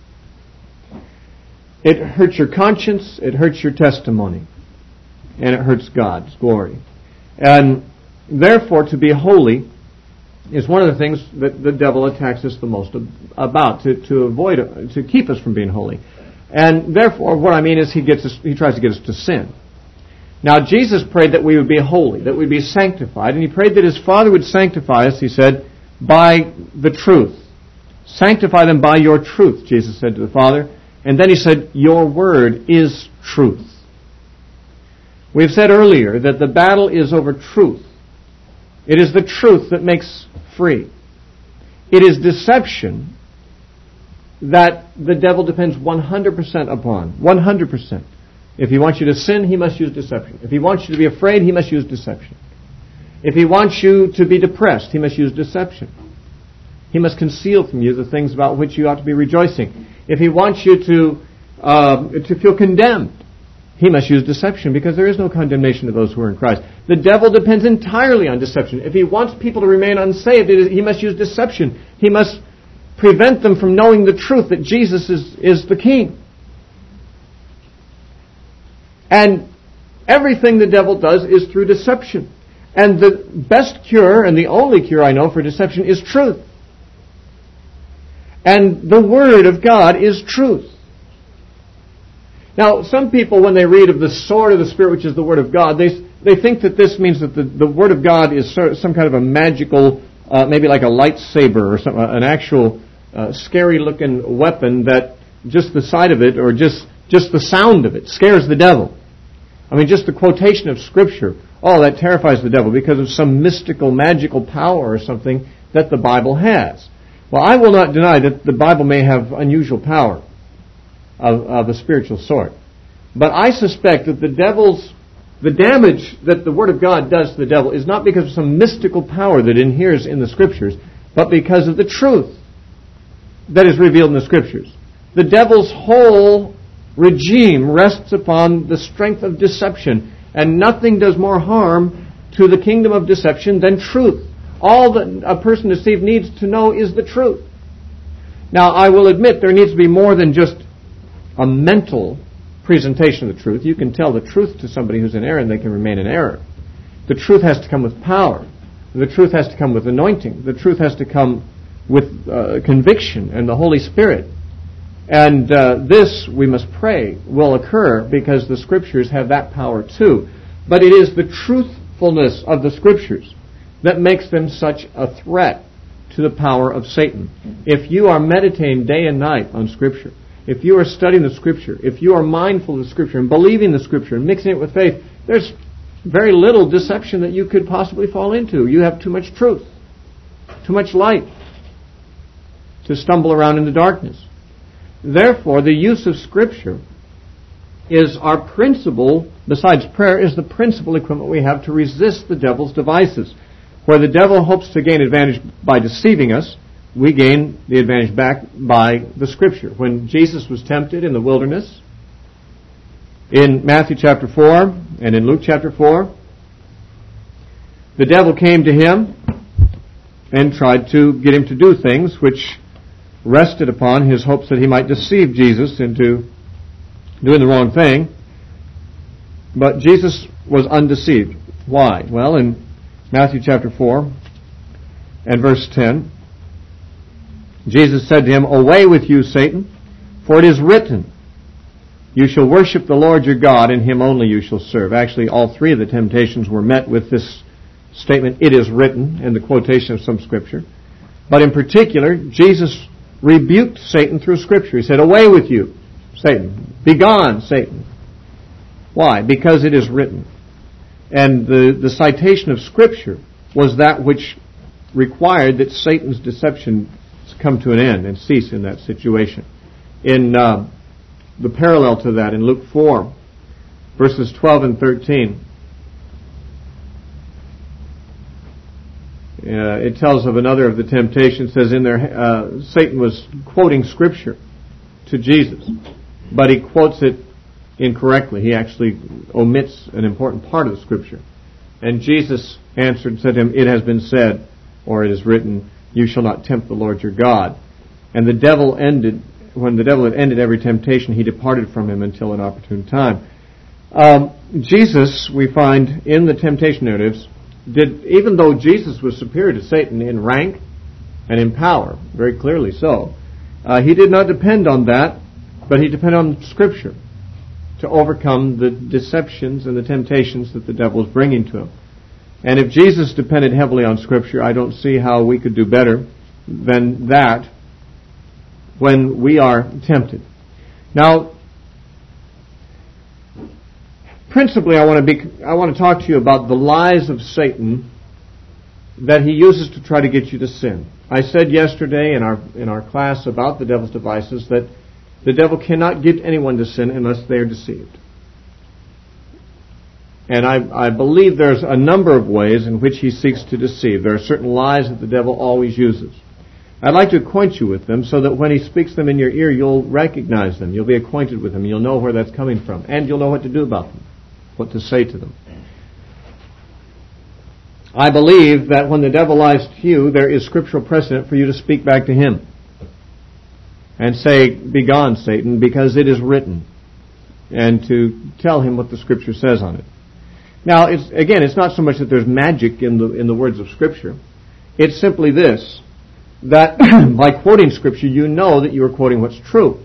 It hurts your conscience, it hurts your testimony, and it hurts God's glory. And therefore, to be holy is one of the things that the devil attacks us the most about, to, to avoid, to keep us from being holy. And therefore, what I mean is he gets us, he tries to get us to sin. Now, Jesus prayed that we would be holy, that we'd be sanctified, and he prayed that his Father would sanctify us, he said, by the truth. Sanctify them by your truth, Jesus said to the Father. And then he said, your word is truth. We've said earlier that the battle is over truth. It is the truth that makes free. It is deception that the devil depends one hundred percent upon. one hundred percent. If he wants you to sin, he must use deception. If he wants you to be afraid, he must use deception. If he wants you to be depressed, he must use deception. He must conceal from you the things about which you ought to be rejoicing. If he wants you to uh, to feel condemned, he must use deception, because there is no condemnation to those who are in Christ. The devil depends entirely on deception. If he wants people to remain unsaved, it is, he must use deception. He must prevent them from knowing the truth that Jesus is, is the King. And everything the devil does is through deception. And the best cure, and the only cure I know for deception, is truth. And the Word of God is truth. Now, some people, when they read of the sword of the Spirit, which is the Word of God, they they think that this means that the, the Word of God is some kind of a magical, uh, maybe like a lightsaber or some, an actual uh, scary-looking weapon that just the sight of it, or just, just the sound of it, scares the devil. I mean, just the quotation of Scripture, oh, that terrifies the devil because of some mystical, magical power or something that the Bible has. Well, I will not deny that the Bible may have unusual power. of, of a spiritual sort. But I suspect that the devil's, the damage that the Word of God does to the devil is not because of some mystical power that inheres in the Scriptures, but because of the truth that is revealed in the Scriptures. The devil's whole regime rests upon the strength of deception, and nothing does more harm to the kingdom of deception than truth. All that a person deceived needs to know is the truth. Now, I will admit there needs to be more than just a mental presentation of the truth. You can tell the truth to somebody who's in error and they can remain in error. The truth has to come with power. The truth has to come with anointing. The truth has to come with uh, conviction and the Holy Spirit. And uh, this, we must pray, will occur because the Scriptures have that power too. But it is the truthfulness of the Scriptures that makes them such a threat to the power of Satan. If you are meditating day and night on Scripture, if you are studying the Scripture, if you are mindful of the Scripture and believing the Scripture and mixing it with faith, there's very little deception that you could possibly fall into. You have too much truth, too much light to stumble around in the darkness. Therefore, the use of Scripture is our principal, besides prayer, is the principal equipment we have to resist the devil's devices. Where the devil hopes to gain advantage by deceiving us, we gain the advantage back by the Scripture. When Jesus was tempted in the wilderness, in Matthew chapter four and in Luke chapter four, the devil came to him and tried to get him to do things which rested upon his hopes that he might deceive Jesus into doing the wrong thing. But Jesus was undeceived. Why? Well, in Matthew chapter four and verse ten, Jesus said to him, "Away with you, Satan, for it is written, you shall worship the Lord your God, and Him only you shall serve." Actually, all three of the temptations were met with this statement, "It is written," in the quotation of some Scripture. But in particular, Jesus rebuked Satan through Scripture. He said, "Away with you, Satan. Begone, Satan." Why? Because it is written. And the, the citation of Scripture was that which required that Satan's deception come to an end and cease in that situation. In uh, the parallel to that, in Luke four, verses twelve and thirteen, uh, it tells of another of the temptations. It says in there, uh, Satan was quoting Scripture to Jesus, but he quotes it incorrectly. He actually omits an important part of the Scripture. And Jesus answered and said to him, "It has been said," or "it is written, you shall not tempt the Lord your God." And the devil ended, when the devil had ended every temptation, he departed from him until an opportune time. Um, Jesus, we find in the temptation narratives, did, even though Jesus was superior to Satan in rank and in power, very clearly so, uh, he did not depend on that, but he depended on Scripture to overcome the deceptions and the temptations that the devil was bringing to him. And if Jesus depended heavily on Scripture, I don't see how we could do better than that when we are tempted. Now, principally, I want to be, I want to talk to you about the lies of Satan that he uses to try to get you to sin. I said yesterday in our in our class about the devil's devices that the devil cannot get anyone to sin unless they are deceived. And I, I believe there's a number of ways in which he seeks to deceive. There are certain lies that the devil always uses. I'd like to acquaint you with them so that when he speaks them in your ear, you'll recognize them. You'll be acquainted with them. You'll know where that's coming from. And you'll know what to do about them, what to say to them. I believe that when the devil lies to you, there is scriptural precedent for you to speak back to him and say, "Begone, Satan, because it is written," and to tell him what the Scripture says on it. Now, it's, again, it's not so much that there's magic in the in the words of Scripture. It's simply this, that by quoting Scripture, you know that you are quoting what's true.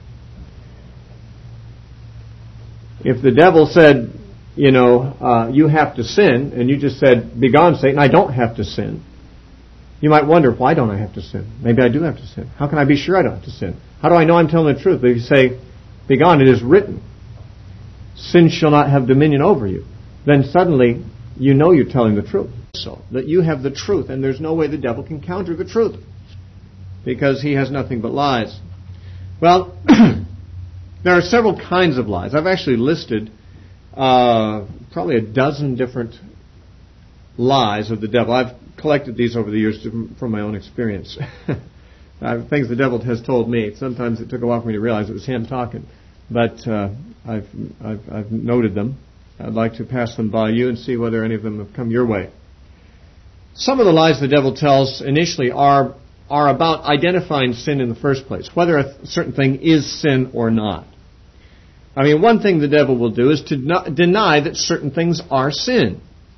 If the devil said, you know, uh, you have to sin, and you just said, "Begone, Satan, I don't have to sin," you might wonder, why don't I have to sin? Maybe I do have to sin. How can I be sure I don't have to sin? How do I know I'm telling the truth? If you say, "Begone, it is written, sin shall not have dominion over you," then suddenly you know you're telling the truth. So, that you have the truth, and there's no way the devil can counter the truth, because he has nothing but lies. Well, There are several kinds of lies. I've actually listed uh, probably a dozen different lies of the devil. I've collected these over the years to, from my own experience. uh, things the devil has told me. Sometimes it took a while for me to realize it was him talking, but uh, I've, I've I've noted them. I'd like to pass them by you and see whether any of them have come your way. Some of the lies the devil tells initially are are about identifying sin in the first place, whether a certain thing is sin or not. I mean, one thing the devil will do is to not deny that certain things are sin.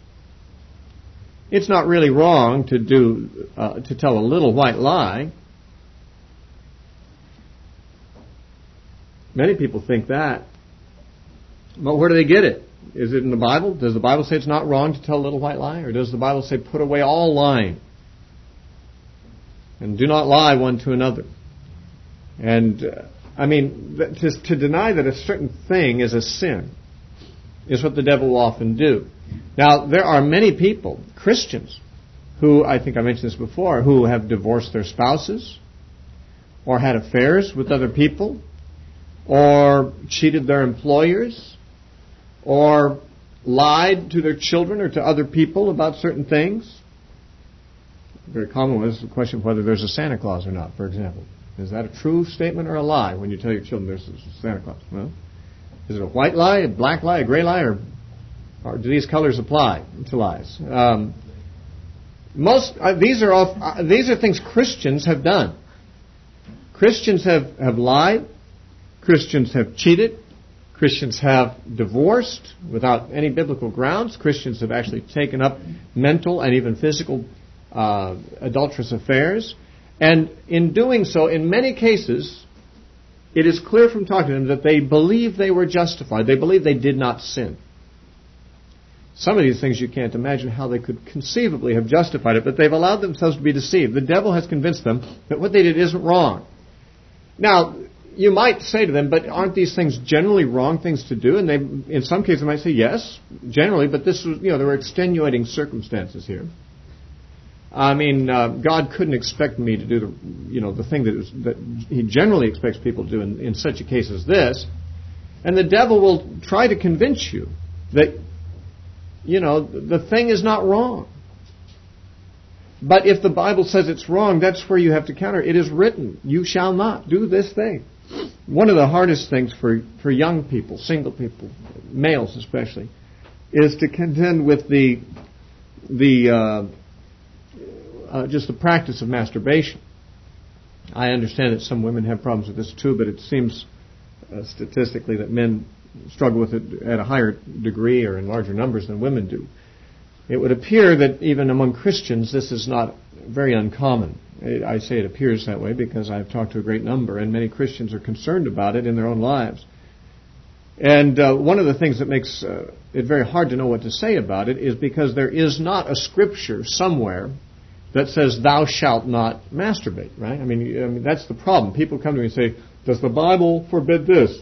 It's not really wrong to do uh, to tell a little white lie. Many people think that. But where do they get it? Is it in the Bible? Does the Bible say it's not wrong to tell a little white lie? Or does the Bible say put away all lying? And do not lie one to another. And, uh, I mean, to, to deny that a certain thing is a sin is what the devil will often do. Now, there are many people, Christians, who, I think I mentioned this before, who have divorced their spouses, or had affairs with other people, or cheated their employers, or lied to their children or to other people about certain things. A very common one is the question of whether there's a Santa Claus or not, for example. Is that a true statement or a lie when you tell your children there's a Santa Claus? Well, is it a white lie, a black lie, a gray lie, or, or do these colors apply to lies? Um, most uh, these are all, uh, these are things Christians have done. Christians have, have lied. Christians have cheated. Christians have divorced without any biblical grounds. Christians have actually taken up mental and even physical uh, adulterous affairs. And in doing so, in many cases, it is clear from talking to them that they believe they were justified. They believe they did not sin. Some of these things you can't imagine how they could conceivably have justified it, but they've allowed themselves to be deceived. The devil has convinced them that what they did isn't wrong. Now, you might say to them, but aren't these things generally wrong things to do? And they, in some cases, might say, yes, generally, but this was, you know, there were extenuating circumstances here. I mean, uh, God couldn't expect me to do the, you know, the thing that, is, that He generally expects people to do in, in such a case as this. And the devil will try to convince you that, you know, the thing is not wrong. But if the Bible says it's wrong, that's where you have to counter. It is written, you shall not do this thing. One of the hardest things for, for young people, single people, males especially, is to contend with the the uh, uh, just the practice of masturbation. I understand that some women have problems with this too, but it seems uh, statistically that men struggle with it at a higher degree or in larger numbers than women do. It would appear that even among Christians this is not very uncommon. I say it appears that way because I've talked to a great number, and many Christians are concerned about it in their own lives. And uh, one of the things that makes uh, it very hard to know what to say about it is because there is not a scripture somewhere that says, thou shalt not masturbate, right? I mean, I mean that's the problem. People come to me and say, does the Bible forbid this?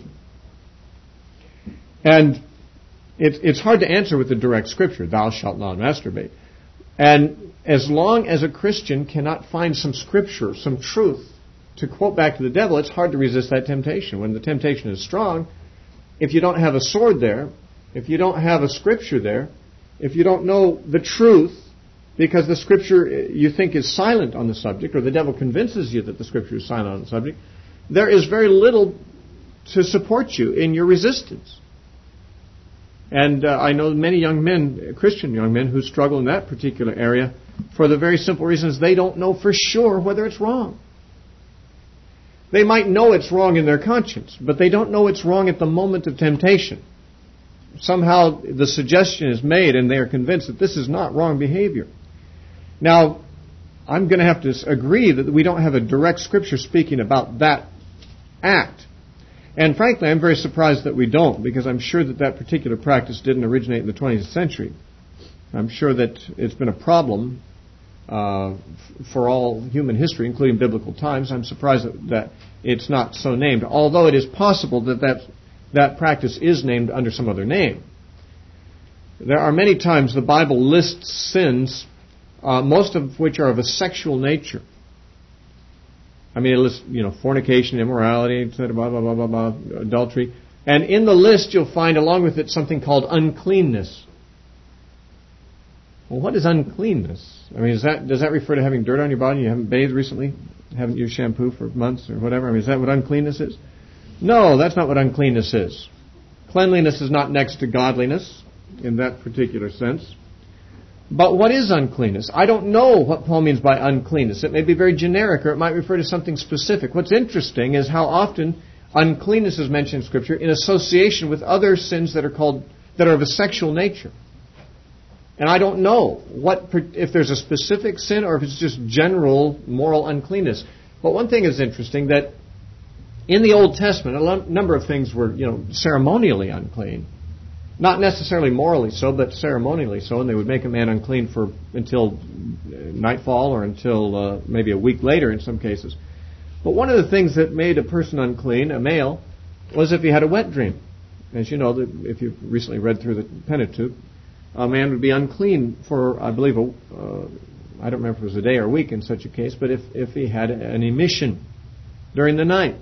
And it, it's hard to answer with the direct scripture, thou shalt not masturbate. And as long as a Christian cannot find some scripture, some truth to quote back to the devil, it's hard to resist that temptation. When the temptation is strong, if you don't have a sword there, if you don't have a scripture there, if you don't know the truth, because the scripture you think is silent on the subject, or the devil convinces you that the scripture is silent on the subject, there is very little to support you in your resistance. And uh, I know many young men, Christian young men, who struggle in that particular area for the very simple reasons they don't know for sure whether it's wrong. They might know it's wrong in their conscience, but they don't know it's wrong at the moment of temptation. Somehow the suggestion is made and they are convinced that this is not wrong behavior. Now, I'm going to have to agree that we don't have a direct scripture speaking about that act. And frankly, I'm very surprised that we don't, because I'm sure that that particular practice didn't originate in the twentieth century. I'm sure that it's been a problem uh, f- for all human history, including biblical times. I'm surprised that, that it's not so named, although it is possible that, that that practice is named under some other name. There are many times the Bible lists sins, uh, most of which are of a sexual nature. I mean, it lists, you know, fornication, immorality, et cetera, blah, blah, blah, blah, blah, adultery. And in the list, you'll find along with it something called uncleanness. Well, what is uncleanness? I mean, is that, does that refer to having dirt on your body? You haven't bathed recently? Haven't used shampoo for months or whatever? I mean, is that what uncleanness is? No, that's not what uncleanness is. Cleanliness is not next to godliness in that particular sense. But what is uncleanness? I don't know what Paul means by uncleanness. It may be very generic, or it might refer to something specific. What's interesting is how often uncleanness is mentioned in Scripture in association with other sins that are called that are of a sexual nature. And I don't know what if there's a specific sin or if it's just general moral uncleanness. But one thing is interesting, that in the Old Testament, a number of things were, you know, ceremonially unclean. Not necessarily morally so, but ceremonially so, and they would make a man unclean for until nightfall or until uh, maybe a week later in some cases. But one of the things that made a person unclean, a male, was if he had a wet dream. As you know, if you've recently read through the Pentateuch, a man would be unclean for, I believe, a, uh, I don't remember if it was a day or a week in such a case, but if, if he had an emission during the night.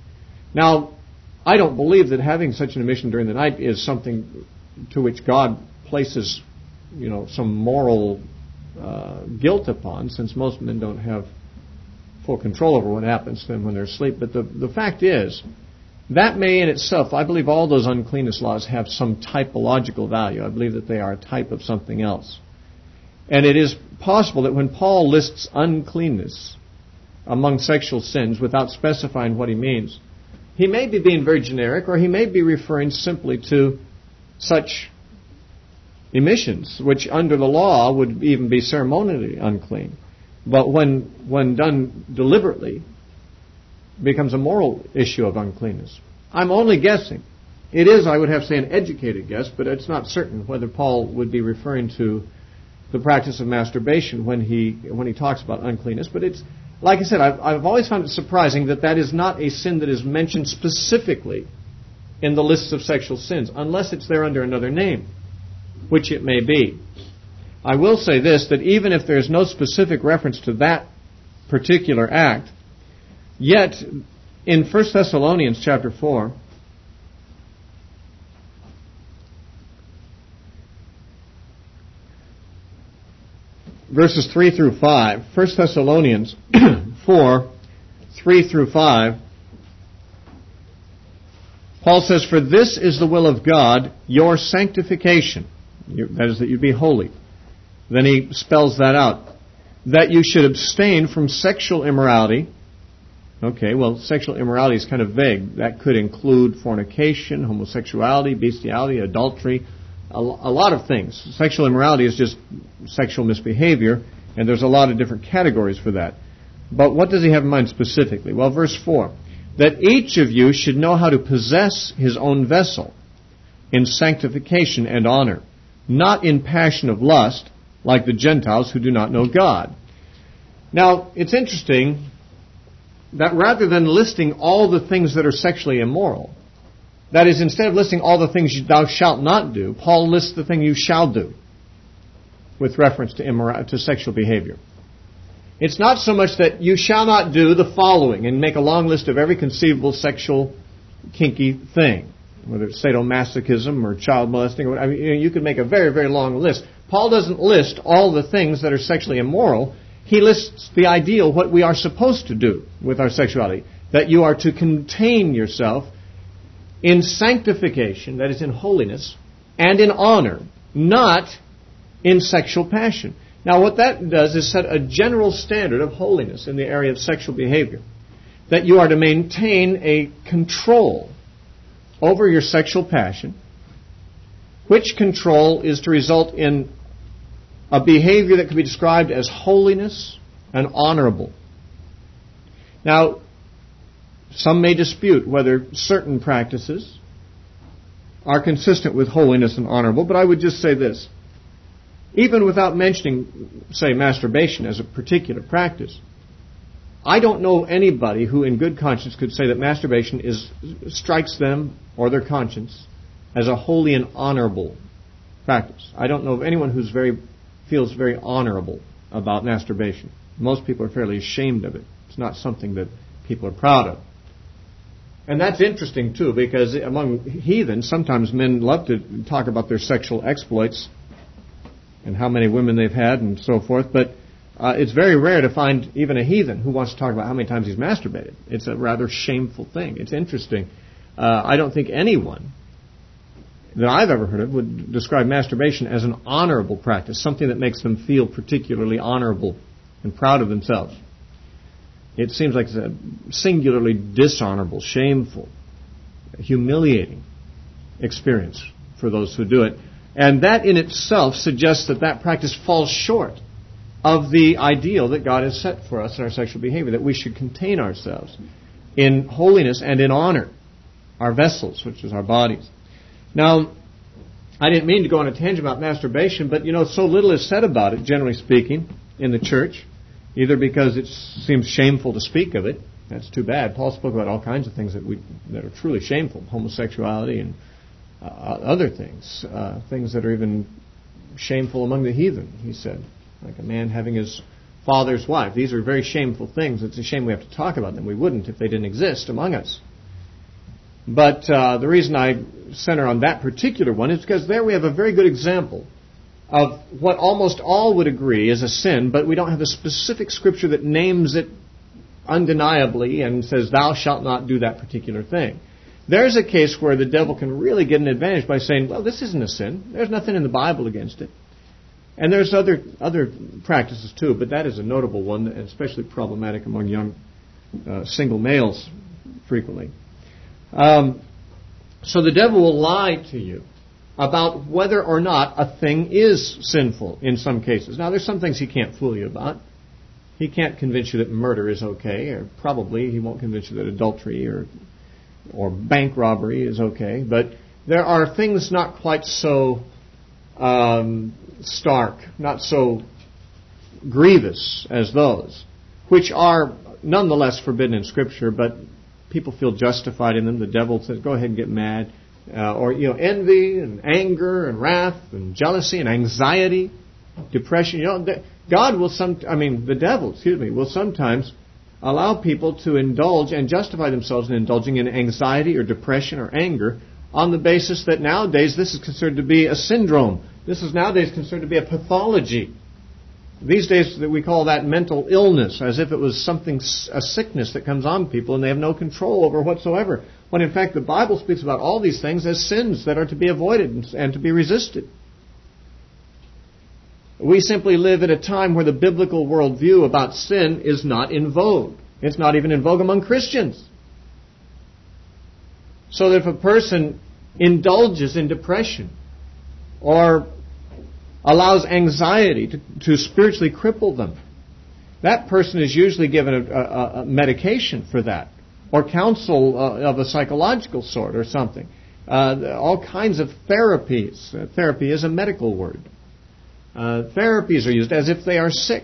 Now, I don't believe that having such an emission during the night is something to which God places, you know, some moral uh, guilt upon, since most men don't have full control over what happens to them when they're asleep. But the, the fact is, that may in itself, I believe all those uncleanness laws have some typological value. I believe that they are a type of something else. And it is possible that when Paul lists uncleanness among sexual sins without specifying what he means, he may be being very generic, or he may be referring simply to such emissions, which under the law would even be ceremonially unclean. But when when done deliberately, becomes a moral issue of uncleanness. I'm only guessing. It is, I would have to say, an educated guess, but it's not certain whether Paul would be referring to the practice of masturbation when he when he talks about uncleanness. But it's, like I said, I've, I've always found it surprising that that is not a sin that is mentioned specifically in the lists of sexual sins, unless it's there under another name, which it may be. I will say this, that even if there's no specific reference to that particular act, yet in First Thessalonians chapter four, verses three through five, First Thessalonians four, three through five, Paul says, "For this is the will of God, your sanctification," that is, that you be holy. Then he spells that out. "That you should abstain from sexual immorality." Okay, well, sexual immorality is kind of vague. That could include fornication, homosexuality, bestiality, adultery, a, a lot of things. Sexual immorality is just sexual misbehavior, and there's a lot of different categories for that. But what does he have in mind specifically? Well, verse four, "That each of you should know how to possess his own vessel in sanctification and honor, not in passion of lust, like the Gentiles who do not know God." Now, it's interesting that rather than listing all the things that are sexually immoral, that is, instead of listing all the things thou shalt not do, Paul lists the thing you shall do with reference to immor- to sexual behavior. It's not so much that you shall not do the following and make a long list of every conceivable sexual kinky thing, whether it's sadomasochism or child molesting or whatever. I mean, you know, you could make a very, very long list. Paul doesn't list all the things that are sexually immoral. He lists the ideal, what we are supposed to do with our sexuality, that you are to contain yourself in sanctification, that is in holiness, and in honor, not in sexual passion. Now what that does is set a general standard of holiness in the area of sexual behavior, that you are to maintain a control over your sexual passion, which control is to result in a behavior that can be described as holiness and honorable. Now, some may dispute whether certain practices are consistent with holiness and honorable, but I would just say this. Even without mentioning, say, masturbation as a particular practice, I don't know anybody who in good conscience could say that masturbation is strikes them or their conscience as a holy and honorable practice. I don't know of anyone who's very feels very honorable about masturbation. Most people are fairly ashamed of it. It's not something that people are proud of. And that's interesting, too, because among heathens, sometimes men love to talk about their sexual exploits and how many women they've had and so forth, but uh, it's very rare to find even a heathen who wants to talk about how many times he's masturbated. It's a rather shameful thing. It's interesting. Uh, I don't think anyone that I've ever heard of would describe masturbation as an honorable practice, something that makes them feel particularly honorable and proud of themselves. It seems like it's a singularly dishonorable, shameful, humiliating experience for those who do it. And that in itself suggests that that practice falls short of the ideal that God has set for us in our sexual behavior, that we should contain ourselves in holiness and in honor, our vessels, which is our bodies. Now, I didn't mean to go on a tangent about masturbation, but, you know, so little is said about it, generally speaking, in the church, either because it seems shameful to speak of it. That's too bad. Paul spoke about all kinds of things that we that are truly shameful, homosexuality and uh, other things, uh, things that are even shameful among the heathen, he said, like a man having his father's wife. These are very shameful things. It's a shame we have to talk about them. We wouldn't if they didn't exist among us. But uh, the reason I center on that particular one is because there we have a very good example of what almost all would agree is a sin, but we don't have a specific scripture that names it undeniably and says, thou shalt not do that particular thing. There's a case where the devil can really get an advantage by saying, well, this isn't a sin. There's nothing in the Bible against it. And there's other other practices too, but that is a notable one, and especially problematic among young uh, single males frequently. Um, so the devil will lie to you about whether or not a thing is sinful in some cases. Now, there's some things he can't fool you about. He can't convince you that murder is okay, or probably he won't convince you that adultery or or bank robbery is okay. But there are things not quite so um, stark, not so grievous as those, which are nonetheless forbidden in Scripture, but people feel justified in them. The devil says, go ahead and get mad. Uh, or, you know, envy and anger and wrath and jealousy and anxiety, depression. You know, God will some, I mean, the devil, excuse me, will sometimes allow people to indulge and justify themselves in indulging in anxiety or depression or anger on the basis that nowadays this is considered to be a syndrome. This is nowadays considered to be a pathology. These days that we call that mental illness, as if it was something, a sickness that comes on people and they have no control over whatsoever. When in fact the Bible speaks about all these things as sins that are to be avoided and to be resisted. We simply live at a time where the biblical worldview about sin is not in vogue. It's not even in vogue among Christians. So that if a person indulges in depression or allows anxiety to, to spiritually cripple them, that person is usually given a, a, a medication for that, or counsel uh, of a psychological sort or something. Uh, all kinds of therapies. Uh, therapy is a medical word. Uh, therapies are used as if they are sick.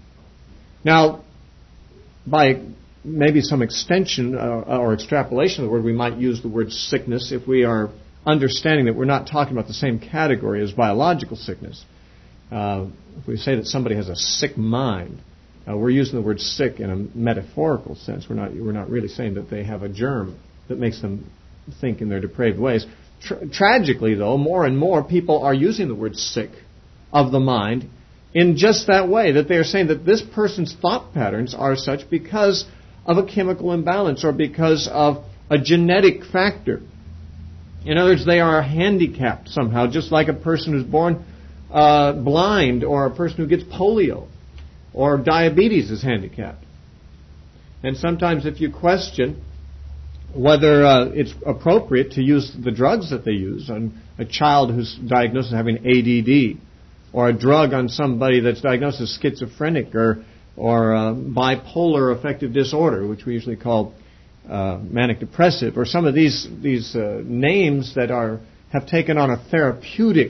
Now, by maybe some extension uh, or extrapolation of the word, we might use the word sickness if we are understanding that we're not talking about the same category as biological sickness. Uh, if we say that somebody has a sick mind, uh, we're using the word sick in a metaphorical sense. We're not we're not really saying that they have a germ that makes them think in their depraved ways. Tra- tragically, though, more and more people are using the word sick of the mind in just that way, that they are saying that this person's thought patterns are such because of a chemical imbalance or because of a genetic factor. In other words, they are handicapped somehow, just like a person who's born uh, blind or a person who gets polio or diabetes is handicapped. And sometimes if you question whether uh, it's appropriate to use the drugs that they use on a child who's diagnosed as having A D D, or a drug on somebody that's diagnosed as schizophrenic or or uh, bipolar affective disorder, which we usually call uh, manic depressive, or some of these these uh, names that are have taken on a therapeutic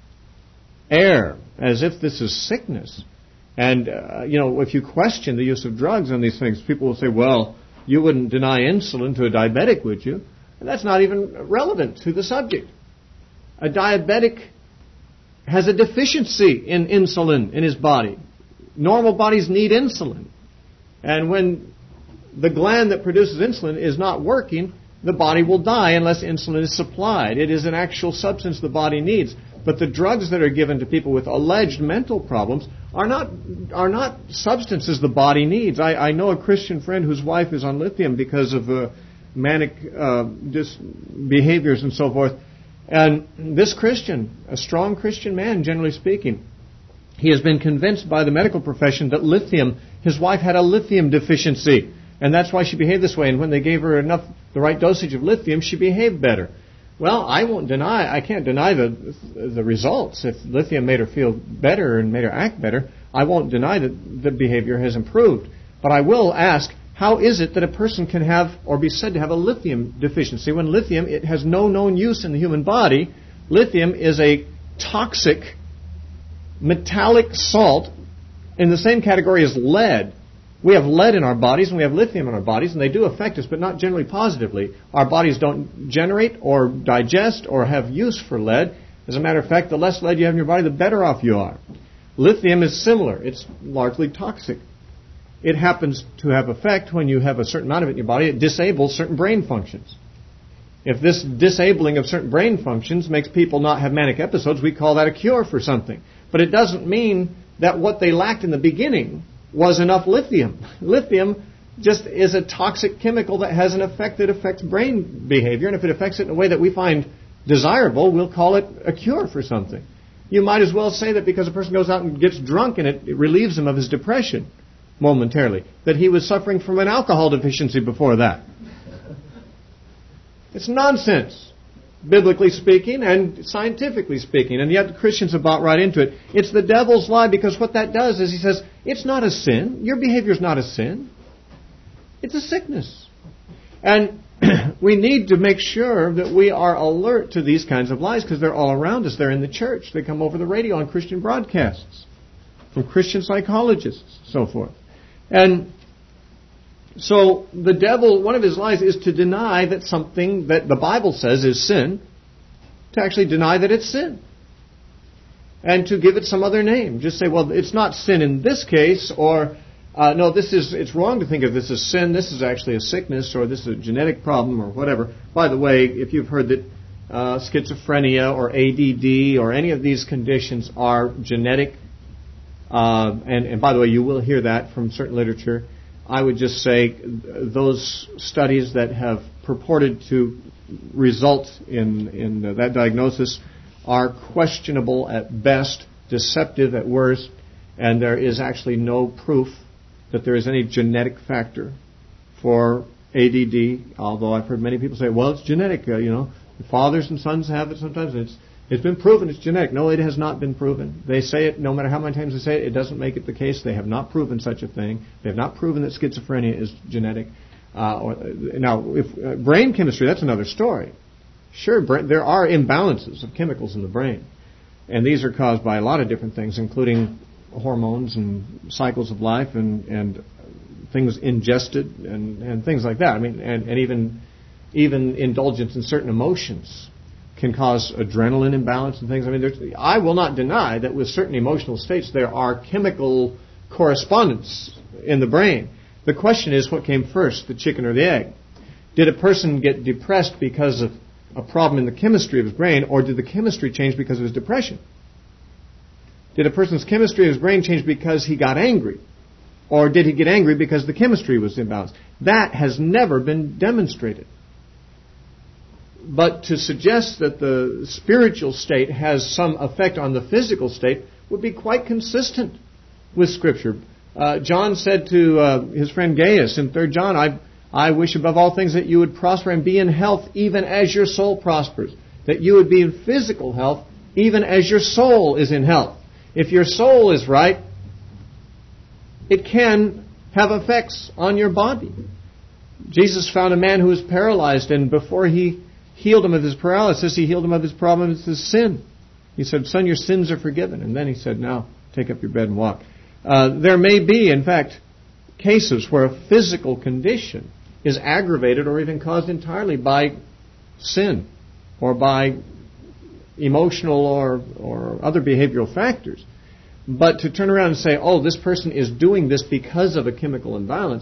air, as if this is sickness. And uh, you know, if you question the use of drugs on these things, people will say, "Well, you wouldn't deny insulin to a diabetic, would you?" And that's not even relevant to the subject. A diabetic has a deficiency in insulin in his body. Normal bodies need insulin. And when the gland that produces insulin is not working, the body will die unless insulin is supplied. It is an actual substance the body needs. But the drugs that are given to people with alleged mental problems are not are not substances the body needs. I, I know a Christian friend whose wife is on lithium because of uh, manic uh, dis- behaviors and so forth. And this Christian, a strong Christian man, generally speaking, he has been convinced by the medical profession that lithium, his wife had a lithium deficiency. And that's why she behaved this way. And when they gave her enough, the right dosage of lithium, she behaved better. Well, I won't deny, I can't deny the the results. If lithium made her feel better and made her act better, I won't deny that the behavior has improved. But I will ask, how is it that a person can have or be said to have a lithium deficiency when lithium, it has no known use in the human body? Lithium is a toxic metallic salt in the same category as lead. We have lead in our bodies and we have lithium in our bodies, and they do affect us, but not generally positively. Our bodies don't generate or digest or have use for lead. As a matter of fact, the less lead you have in your body, the better off you are. Lithium is similar. It's largely toxic. It happens to have effect when you have a certain amount of it in your body. It disables certain brain functions. If this disabling of certain brain functions makes people not have manic episodes, we call that a cure for something. But it doesn't mean that what they lacked in the beginning was enough lithium. Lithium just is a toxic chemical that has an effect that affects brain behavior, and if it affects it in a way that we find desirable, we'll call it a cure for something. You might as well say that because a person goes out and gets drunk and it, it relieves him of his depression momentarily, that he was suffering from an alcohol deficiency before that. It's nonsense, biblically speaking and scientifically speaking, and yet Christians have bought right into it. It's the devil's lie, because what that does is he says, it's not a sin. Your behavior is not a sin. It's a sickness. And we need to make sure that we are alert to these kinds of lies, because they're all around us. They're in the church. They come over the radio on Christian broadcasts from Christian psychologists, so forth. And so the devil, one of his lies is to deny that something that the Bible says is sin, to actually deny that it's sin. And to give it some other name. Just say, well, it's not sin in this case, or uh, no, this is it's wrong to think of this as sin. This is actually a sickness, or this is a genetic problem, or whatever. By the way, if you've heard that uh, schizophrenia or A D D or any of these conditions are genetic, uh, and, and by the way, you will hear that from certain literature, I would just say those studies that have purported to result in, in uh, that diagnosis are questionable at best, deceptive at worst, and there is actually no proof that there is any genetic factor for A D D, although I've heard many people say, well, it's genetic, uh, you know, fathers and sons have it sometimes, and it's It's been proven it's genetic. No, it has not been proven. They say it, no matter how many times they say it, it doesn't make it the case. They have not proven such a thing. They have not proven that schizophrenia is genetic. Uh, or, now, if uh, brain chemistry, that's another story. Sure, brain, there are imbalances of chemicals in the brain. And these are caused by a lot of different things, including hormones and cycles of life and, and things ingested and, and things like that. I mean, and, and even even indulgence in certain emotions can cause adrenaline imbalance and things. I mean, there's, I will not deny that with certain emotional states there are chemical correspondence in the brain. The question is, what came first, the chicken or the egg? Did a person get depressed because of a problem in the chemistry of his brain, or did the chemistry change because of his depression? Did a person's chemistry of his brain change because he got angry? Or did he get angry because the chemistry was imbalanced? That has never been demonstrated. But to suggest that the spiritual state has some effect on the physical state would be quite consistent with Scripture. Uh, John said to uh, his friend Gaius in Third John, I, I wish above all things that you would prosper and be in health even as your soul prospers. That you would be in physical health even as your soul is in health. If your soul is right, it can have effects on your body. Jesus found a man who was paralyzed, and before he healed him of his paralysis, he healed him of his problem with his sin. He said, son, your sins are forgiven. And then he said, now, take up your bed and walk. Uh, there may be, in fact, cases where a physical condition is aggravated or even caused entirely by sin or by emotional or, or other behavioral factors. But to turn around and say, oh, this person is doing this because of a chemical imbalance,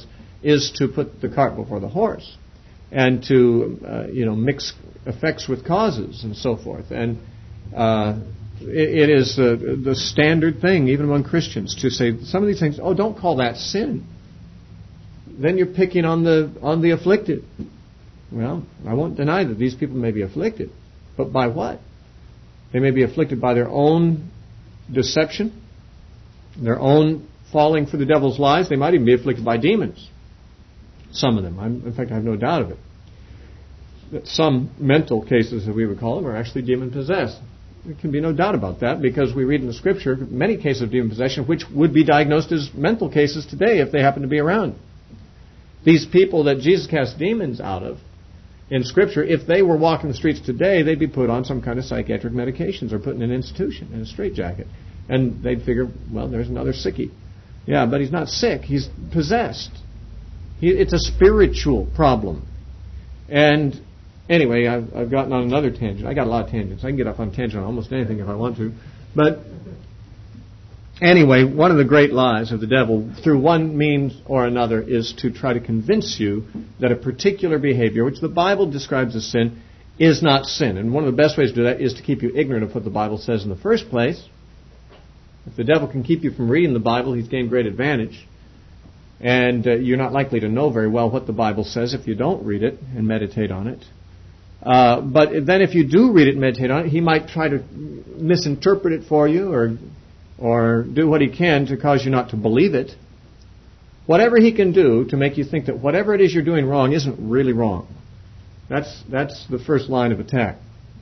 is to put the cart before the horse and to, uh, you know, mix effects with causes and so forth. And uh, it, it is uh, the standard thing, even among Christians, to say some of these things, oh, don't call that sin. Then you're picking on the on the afflicted. Well, I won't deny that these people may be afflicted. But by what? They may be afflicted by their own deception, their own falling for the devil's lies. They might even be afflicted by demons. Some of them. I'm, in fact, I have no doubt of it. That some mental cases, as we would call them, are actually demon-possessed. There can be no doubt about that, because we read in the Scripture many cases of demon possession which would be diagnosed as mental cases today if they happen to be around. These people that Jesus cast demons out of in Scripture, if they were walking the streets today, they'd be put on some kind of psychiatric medications or put in an institution, in a straitjacket. And they'd figure, well, there's another sickie. Yeah, but he's not sick. He's possessed. He, it's a spiritual problem. And anyway, I've, I've gotten on another tangent. I got a lot of tangents. I can get off on a tangent on almost anything if I want to. But anyway, one of the great lies of the devil, through one means or another, is to try to convince you that a particular behavior, which the Bible describes as sin, is not sin. And one of the best ways to do that is to keep you ignorant of what the Bible says in the first place. If the devil can keep you from reading the Bible, he's gained great advantage. And uh, you're not likely to know very well what the Bible says if you don't read it and meditate on it. Uh, but then if you do read it and meditate on it, he might try to misinterpret it for you or or do what he can to cause you not to believe it. Whatever he can do to make you think that whatever it is you're doing wrong isn't really wrong. That's that's the first line of attack.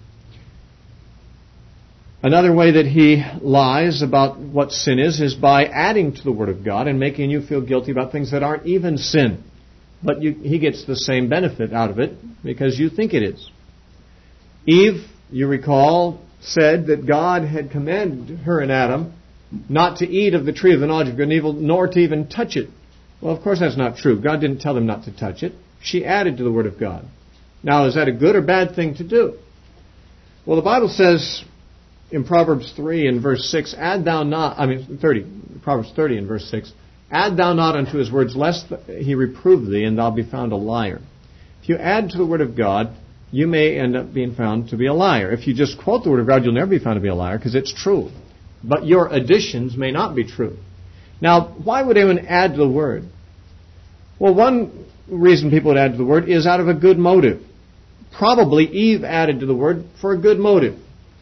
Another way that he lies about what sin is is by adding to the Word of God and making you feel guilty about things that aren't even sin. But you, he gets the same benefit out of it because you think it is. Eve, you recall, said that God had commanded her and Adam not to eat of the tree of the knowledge of good and evil, nor to even touch it. Well, of course that's not true. God didn't tell them not to touch it. She added to the Word of God. Now, is that a good or bad thing to do? Well, the Bible says in Proverbs three and verse six, add thou not, I mean thirty, Proverbs thirty and verse six, add thou not unto his words, lest he reprove thee, and thou be found a liar. If you add to the Word of God, you may end up being found to be a liar. If you just quote the Word of God, you'll never be found to be a liar because it's true. But your additions may not be true. Now, why would anyone add to the Word? Well, one reason people would add to the Word is out of a good motive. Probably Eve added to the Word for a good motive.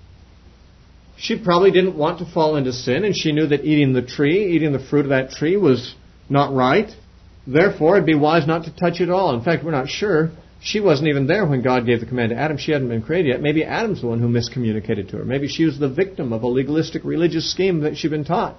She probably didn't want to fall into sin, and she knew that eating the tree, eating the fruit of that tree was not right. Therefore, it'd be wise not to touch it all. In fact, we're not sure. She wasn't even there when God gave the command to Adam. She hadn't been created yet. Maybe Adam's the one who miscommunicated to her. Maybe she was the victim of a legalistic religious scheme that she'd been taught.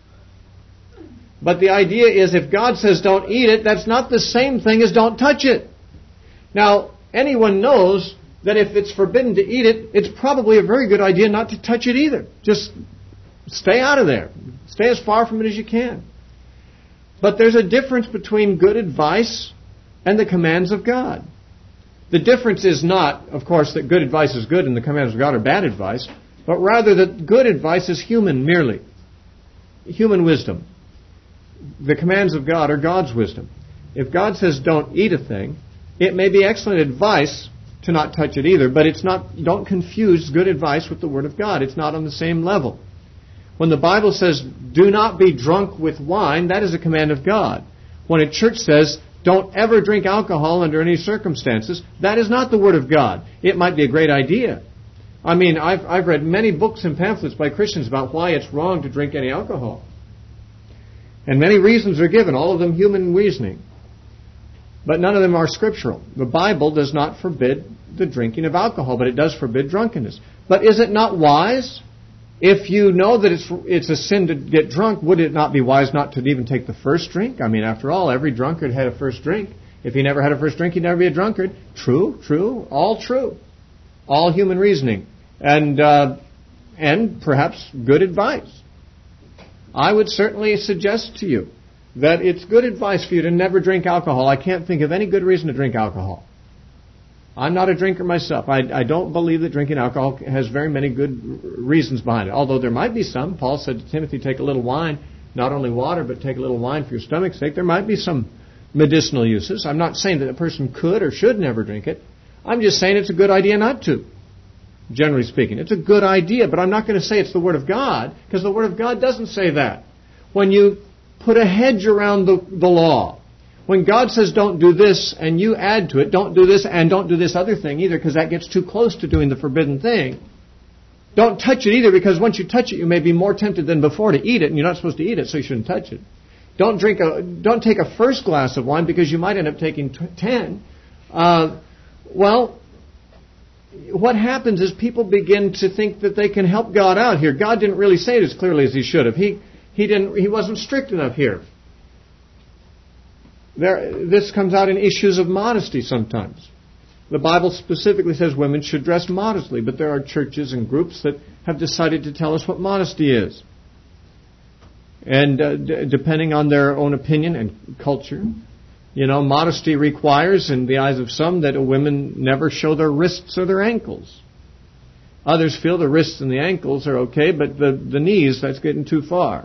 But the idea is if God says don't eat it, that's not the same thing as don't touch it. Now, anyone knows that if it's forbidden to eat it, it's probably a very good idea not to touch it either. Just stay out of there. Stay as far from it as you can. But there's a difference between good advice and the commands of God. The difference is not, of course, that good advice is good and the commands of God are bad advice, but rather that good advice is human merely. Human wisdom. The commands of God are God's wisdom. If God says don't eat a thing, it may be excellent advice to not touch it either, but it's not, don't confuse good advice with the Word of God. It's not on the same level. When the Bible says, do not be drunk with wine, that is a command of God. When a church says, don't ever drink alcohol under any circumstances, that is not the Word of God. It might be a great idea. I mean, I've, I've read many books and pamphlets by Christians about why it's wrong to drink any alcohol. And many reasons are given, all of them human reasoning. But none of them are scriptural. The Bible does not forbid the drinking of alcohol, but it does forbid drunkenness. But is it not wise? If you know that it's it's a sin to get drunk, would it not be wise not to even take the first drink? I mean, after all, every drunkard had a first drink. If he never had a first drink, he'd never be a drunkard. True, true, all true. All human reasoning. And, uh, and perhaps good advice. I would certainly suggest to you that it's good advice for you to never drink alcohol. I can't think of any good reason to drink alcohol. I'm not a drinker myself. I, I don't believe that drinking alcohol has very many good reasons behind it. Although there might be some. Paul said to Timothy, take a little wine, not only water, but take a little wine for your stomach's sake. There might be some medicinal uses. I'm not saying that a person could or should never drink it. I'm just saying it's a good idea not to, generally speaking. It's a good idea, but I'm not going to say it's the Word of God, because the Word of God doesn't say that. When you put a hedge around the, the law, when God says don't do this and you add to it, don't do this and don't do this other thing either, because that gets too close to doing the forbidden thing. Don't touch it either, because once you touch it, you may be more tempted than before to eat it, and you're not supposed to eat it, so you shouldn't touch it. Don't drink a, don't take a first glass of wine, because you might end up taking t- ten. Uh, well, what happens is people begin to think that they can help God out here. God didn't really say it as clearly as He should have. He he didn't. He wasn't strict enough here. There, this comes out in issues of modesty sometimes. The Bible specifically says women should dress modestly, but there are churches and groups that have decided to tell us what modesty is. And uh, d- depending on their own opinion and culture, you know, modesty requires, in the eyes of some, that a woman never show their wrists or their ankles. Others feel the wrists and the ankles are okay, but the, the knees, that's getting too far.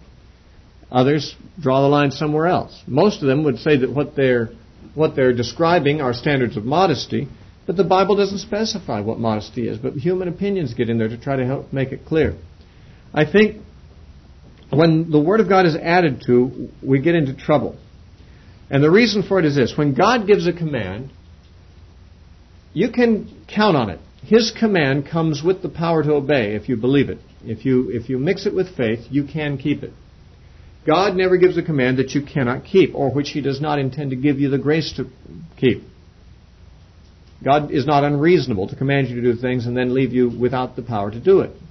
Others draw the line somewhere else. Most of them would say that what they're what they're describing are standards of modesty, but the Bible doesn't specify what modesty is, but human opinions get in there to try to help make it clear. I think when the Word of God is added to, we get into trouble. And the reason for it is this. When God gives a command, you can count on it. His command comes with the power to obey if you believe it. If you, if you mix it with faith, you can keep it. God never gives a command that you cannot keep, or which He does not intend to give you the grace to keep. God is not unreasonable to command you to do things and then leave you without the power to do it.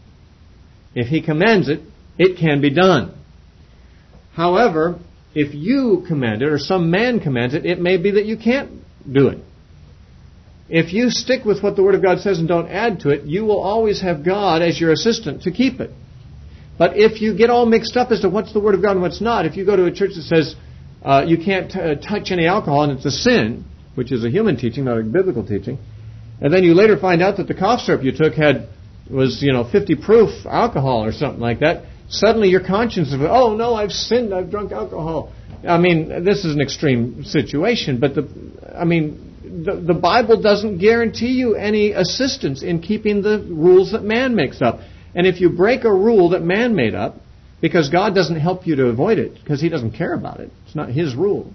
If He commands it, it can be done. However, if you command it, or some man commands it, it may be that you can't do it. If you stick with what the Word of God says and don't add to it, you will always have God as your assistant to keep it. But if you get all mixed up as to what's the Word of God and what's not, if you go to a church that says uh, you can't t- uh, touch any alcohol and it's a sin, which is a human teaching, not a biblical teaching, and then you later find out that the cough syrup you took had was, you know, fifty proof alcohol or something like that, suddenly your conscience is, oh no, I've sinned, I've drunk alcohol. I mean, this is an extreme situation, but the, I mean, the, the Bible doesn't guarantee you any assistance in keeping the rules that man makes up. And if you break a rule that man made up, because God doesn't help you to avoid it, because He doesn't care about it, it's not His rule.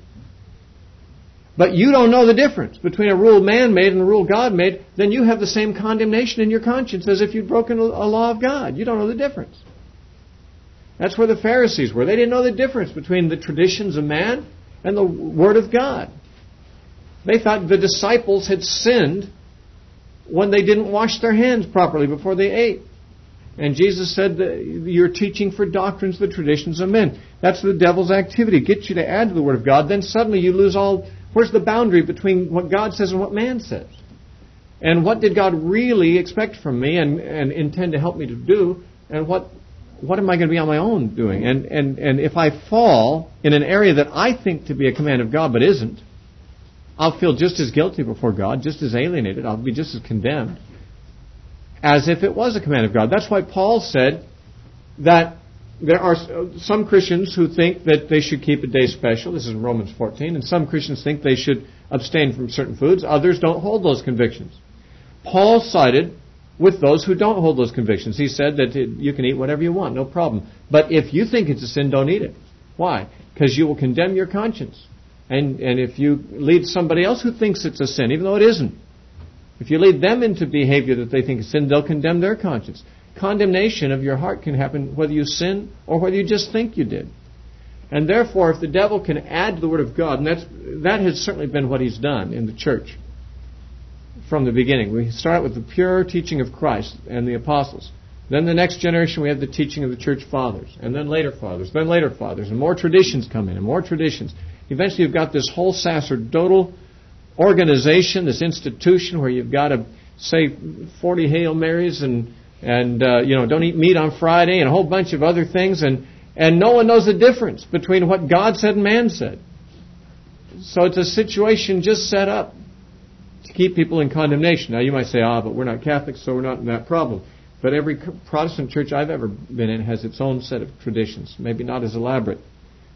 But you don't know the difference between a rule man made and a rule God made, then you have the same condemnation in your conscience as if you'd broken a law of God. You don't know the difference. That's where the Pharisees were. They didn't know the difference between the traditions of man and the Word of God. They thought the disciples had sinned when they didn't wash their hands properly before they ate. And Jesus said that you're teaching for doctrines, the traditions of men. That's the devil's activity. Get you to add to the Word of God. Then suddenly you lose all... Where's the boundary between what God says and what man says? And what did God really expect from me and, and intend to help me to do? And what what am I going to be on my own doing? And, and, and if I fall in an area that I think to be a command of God but isn't, I'll feel just as guilty before God, just as alienated. I'll be just as condemned as if it was a command of God. That's why Paul said that there are some Christians who think that they should keep a day special. This is in Romans fourteen. And some Christians think they should abstain from certain foods. Others don't hold those convictions. Paul sided with those who don't hold those convictions. He said that you can eat whatever you want, no problem. But if you think it's a sin, don't eat it. Why? Because you will condemn your conscience. And, and if you lead somebody else who thinks it's a sin, even though it isn't, if you lead them into behavior that they think is sin, they'll condemn their conscience. Condemnation of your heart can happen whether you sin or whether you just think you did. And therefore, if the devil can add to the Word of God, and that's, that has certainly been what he's done in the church from the beginning. We start with the pure teaching of Christ and the apostles. Then the next generation we have the teaching of the church fathers. And then later fathers, then later fathers. And more traditions come in, and more traditions. Eventually you've got this whole sacerdotal organization, this institution where you've got to say forty Hail Marys and, and uh, you know, don't eat meat on Friday and a whole bunch of other things. And, and no one knows the difference between what God said and man said. So it's a situation just set up to keep people in condemnation. Now you might say, ah, but we're not Catholics, so we're not in that problem. But every Protestant church I've ever been in has its own set of traditions, maybe not as elaborate.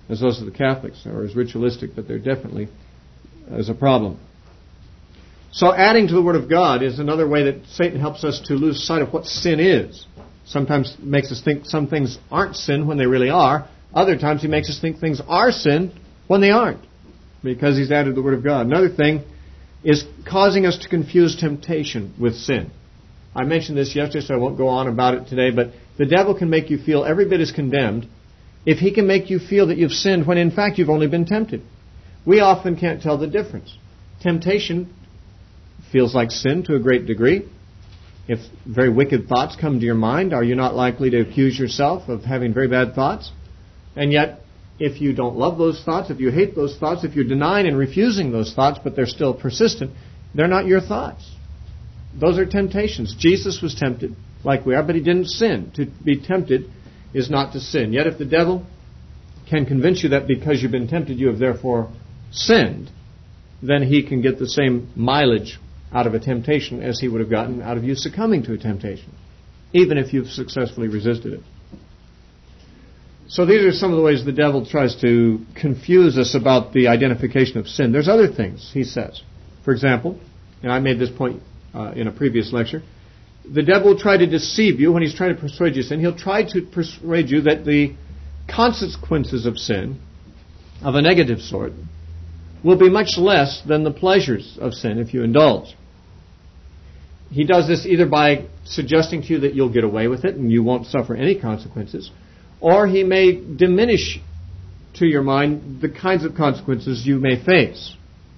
as those of the Catholics, or as ritualistic, but there definitely is a problem. So adding to the Word of God is another way that Satan helps us to lose sight of what sin is. Sometimes makes us think some things aren't sin when they really are. Other times he makes us think things are sin when they aren't, because he's added the Word of God. Another thing is causing us to confuse temptation with sin. I mentioned this yesterday, so I won't go on about it today, but the devil can make you feel every bit as condemned if he can make you feel that you've sinned when in fact you've only been tempted. We often can't tell the difference. Temptation feels like sin to a great degree. If very wicked thoughts come to your mind, are you not likely to accuse yourself of having very bad thoughts? And yet, if you don't love those thoughts, if you hate those thoughts, if you're denying and refusing those thoughts, but they're still persistent, they're not your thoughts. Those are temptations. Jesus was tempted like we are, but he didn't sin. To be tempted is not to sin. Yet if the devil can convince you that because you've been tempted you have therefore sinned, then he can get the same mileage out of a temptation as he would have gotten out of you succumbing to a temptation, even if you've successfully resisted it. So these are some of the ways the devil tries to confuse us about the identification of sin. There's other things, he says. For example, and I made this point uh, in a previous lecture, the devil will try to deceive you when he's trying to persuade you of sin. He'll try to persuade you that the consequences of sin, of a negative sort, will be much less than the pleasures of sin if you indulge. He does this either by suggesting to you that you'll get away with it and you won't suffer any consequences, or he may diminish to your mind the kinds of consequences you may face.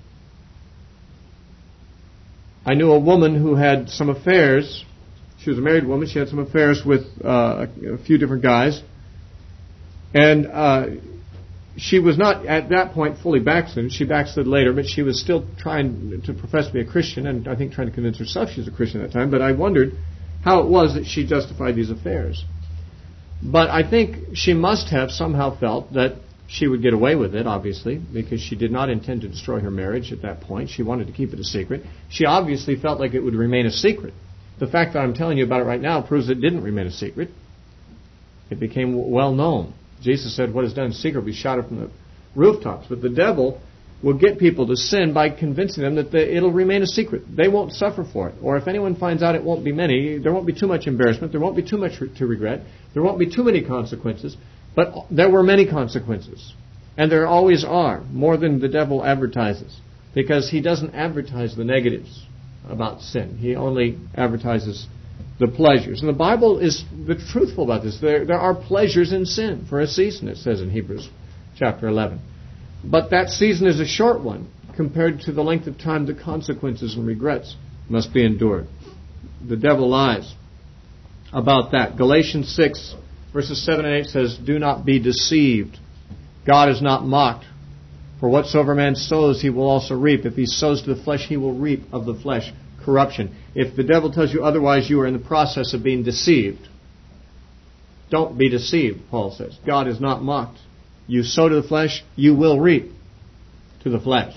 I knew a woman who had some affairs. She was a married woman. She had some affairs with uh, a few different guys. And uh, she was not, at that point, fully backslidden. She backslid later, but she was still trying to profess to be a Christian, and I think trying to convince herself she was a Christian at that time. But I wondered how it was that she justified these affairs. But I think she must have somehow felt that she would get away with it, obviously, because she did not intend to destroy her marriage at that point. She wanted to keep it a secret. She obviously felt like it would remain a secret. The fact that I'm telling you about it right now proves it didn't remain a secret. It became well known. Jesus said, what is done in secret will be shouted from the rooftops. But the devil will get people to sin by convincing them that the, it'll remain a secret. They won't suffer for it. Or if anyone finds out, it won't be many. There won't be too much embarrassment. There won't be too much re- to regret. There won't be too many consequences. But there were many consequences. And there always are, more than the devil advertises. Because he doesn't advertise the negatives about sin. He only advertises the pleasures. And the Bible is truthful about this. There, there are pleasures in sin for a season, it says in Hebrews chapter eleven. But that season is a short one compared to the length of time the consequences and regrets must be endured. The devil lies about that. Galatians six, verses seven and eight says, do not be deceived. God is not mocked. For whatsoever man sows, he will also reap. If he sows to the flesh, he will reap of the flesh corruption. If the devil tells you otherwise, you are in the process of being deceived. Don't be deceived, Paul says. God is not mocked. You sow to the flesh, you will reap to the flesh.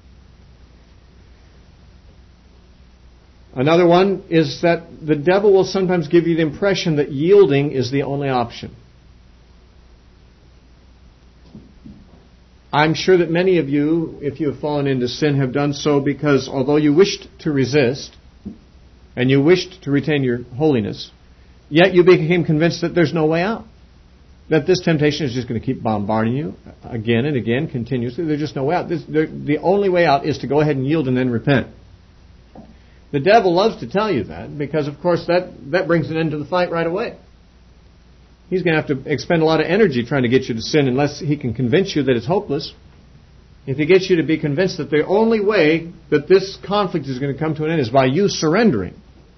Another one is that the devil will sometimes give you the impression that yielding is the only option. I'm sure that many of you, if you have fallen into sin, have done so because although you wished to resist and you wished to retain your holiness, yet you became convinced that there's no way out. That this temptation is just going to keep bombarding you again and again, continuously. There's just no way out. This, the only way out is to go ahead and yield and then repent. The devil loves to tell you that because, of course, that, that brings an end to the fight right away. He's going to have to expend a lot of energy trying to get you to sin unless he can convince you that it's hopeless. If he gets you to be convinced that the only way that this conflict is going to come to an end is by you surrendering,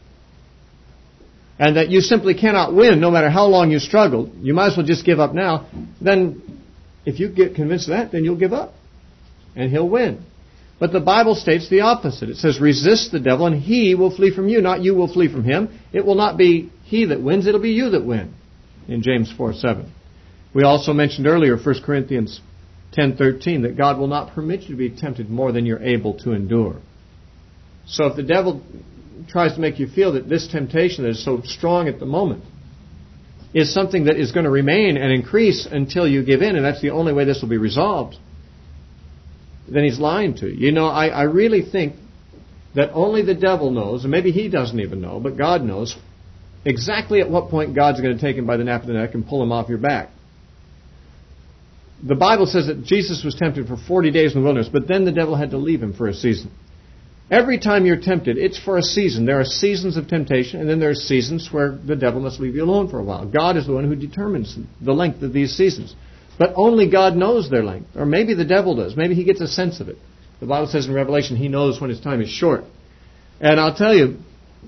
and that you simply cannot win no matter how long you struggled, you might as well just give up now, then if you get convinced of that, then you'll give up. And he'll win. But the Bible states the opposite. It says, resist the devil and he will flee from you, not you will flee from him. It will not be he that wins, it'll be you that win. In James four seven. We also mentioned earlier, First Corinthians ten thirteen, that God will not permit you to be tempted more than you're able to endure. So if the devil tries to make you feel that this temptation that is so strong at the moment is something that is going to remain and increase until you give in, and that's the only way this will be resolved, then he's lying to you. You know, I, I really think that only the devil knows, and maybe he doesn't even know, but God knows exactly at what point God's going to take him by the nape of the neck and pull him off your back. The Bible says that Jesus was tempted for forty days in the wilderness, but then the devil had to leave him for a season. Every time you're tempted, it's for a season. There are seasons of temptation, and then there are seasons where the devil must leave you alone for a while. God is the one who determines the length of these seasons. But only God knows their length. Or maybe the devil does. Maybe he gets a sense of it. The Bible says in Revelation, he knows when his time is short. And I'll tell you,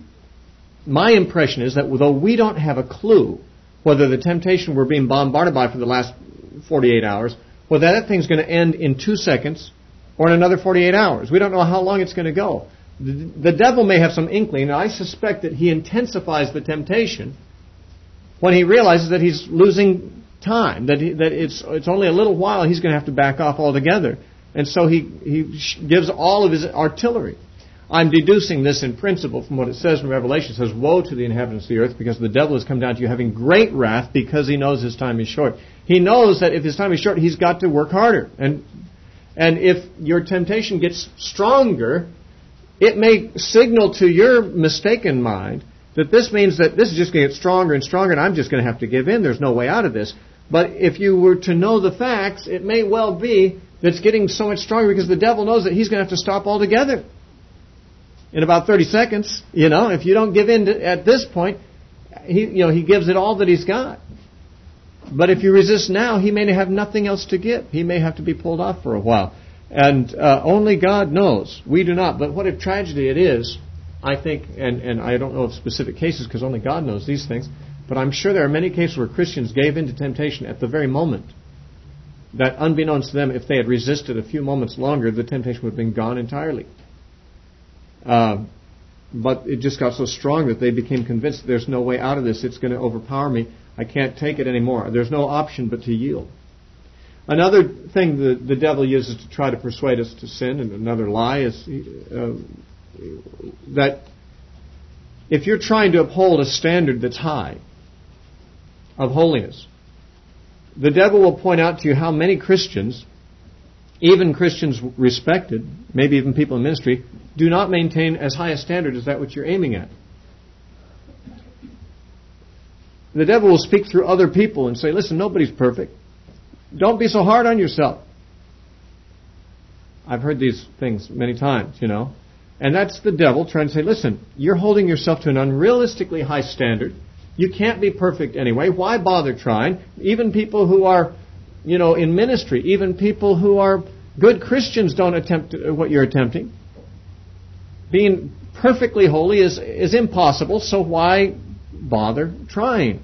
my impression is that though we don't have a clue whether the temptation we're being bombarded by for the last forty-eight hours, whether that thing's going to end in two seconds or in another forty-eight hours. We don't know how long it's going to go. The, the devil may have some inkling, and I suspect that he intensifies the temptation when he realizes that he's losing time, that he, that it's it's only a little while he's going to have to back off altogether. And so he, he gives all of his artillery. I'm deducing this in principle from what it says in Revelation. It says, woe to the inhabitants of the earth, because the devil has come down to you having great wrath, because he knows his time is short. He knows that if his time is short, he's got to work harder. And and if your temptation gets stronger, it may signal to your mistaken mind that this means that this is just going to get stronger and stronger, and I'm just going to have to give in. There's no way out of this. But if you were to know the facts, it may well be that it's getting so much stronger because the devil knows that he's going to have to stop altogether in about thirty seconds. You know, if you don't give in to, at this point, he, you know, he gives it all that he's got. But if you resist now, he may have nothing else to give. He may have to be pulled off for a while. And uh, only God knows. We do not. But what a tragedy it is, I think, and, and I don't know of specific cases because only God knows these things, but I'm sure there are many cases where Christians gave in to temptation at the very moment that, unbeknownst to them, if they had resisted a few moments longer, the temptation would have been gone entirely. Uh, but it just got so strong that they became convinced that there's no way out of this. It's going to overpower me. I can't take it anymore. There's no option but to yield. Another thing the, the devil uses to try to persuade us to sin, and another lie, is uh, that if you're trying to uphold a standard that's high of holiness, the devil will point out to you how many Christians, even Christians respected, maybe even people in ministry, do not maintain as high a standard as that which you're aiming at. The devil will speak through other people and say, listen, nobody's perfect. Don't be so hard on yourself. I've heard these things many times, you know. And that's the devil trying to say, listen, you're holding yourself to an unrealistically high standard. You can't be perfect anyway. Why bother trying? Even people who are, you know, in ministry, even people who are good Christians don't attempt what you're attempting. Being perfectly holy is, is impossible, so why bother trying?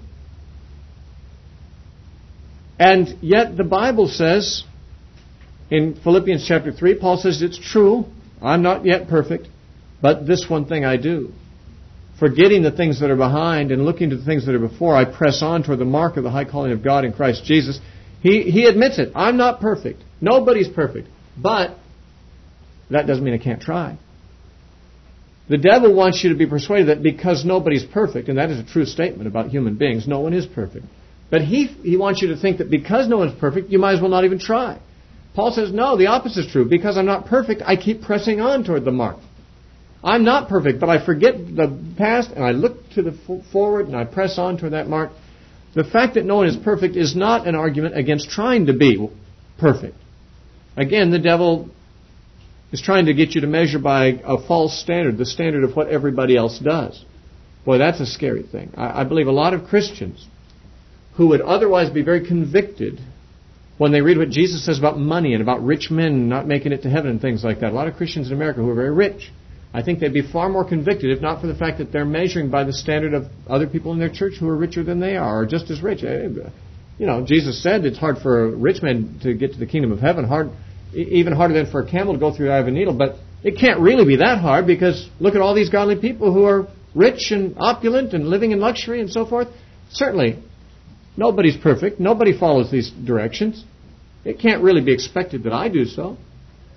And yet the Bible says, in Philippians chapter three, Paul says, it's true, I'm not yet perfect, but this one thing I do. Forgetting the things that are behind and looking to the things that are before, I press on toward the mark of the high calling of God in Christ Jesus. He, he admits it. I'm not perfect. Nobody's perfect. But that doesn't mean I can't try. The devil wants you to be persuaded that because nobody's perfect, and that is a true statement about human beings, no one is perfect. But he he wants you to think that because no one's perfect, you might as well not even try. Paul says, no, the opposite is true. Because I'm not perfect, I keep pressing on toward the mark. I'm not perfect, but I forget the past and I look to the f- forward and I press on toward that mark. The fact that no one is perfect is not an argument against trying to be perfect. Again, the devil is trying to get you to measure by a false standard, the standard of what everybody else does. Boy, that's a scary thing. I, I believe a lot of Christians who would otherwise be very convicted when they read what Jesus says about money and about rich men not making it to heaven and things like that. A lot of Christians in America who are very rich, I think they'd be far more convicted if not for the fact that they're measuring by the standard of other people in their church who are richer than they are, or just as rich. You know, Jesus said it's hard for a rich man to get to the kingdom of heaven, hard, even harder than for a camel to go through the eye of a needle. But it can't really be that hard, because look at all these godly people who are rich and opulent and living in luxury and so forth. Certainly, nobody's perfect. Nobody follows these directions. It can't really be expected that I do so.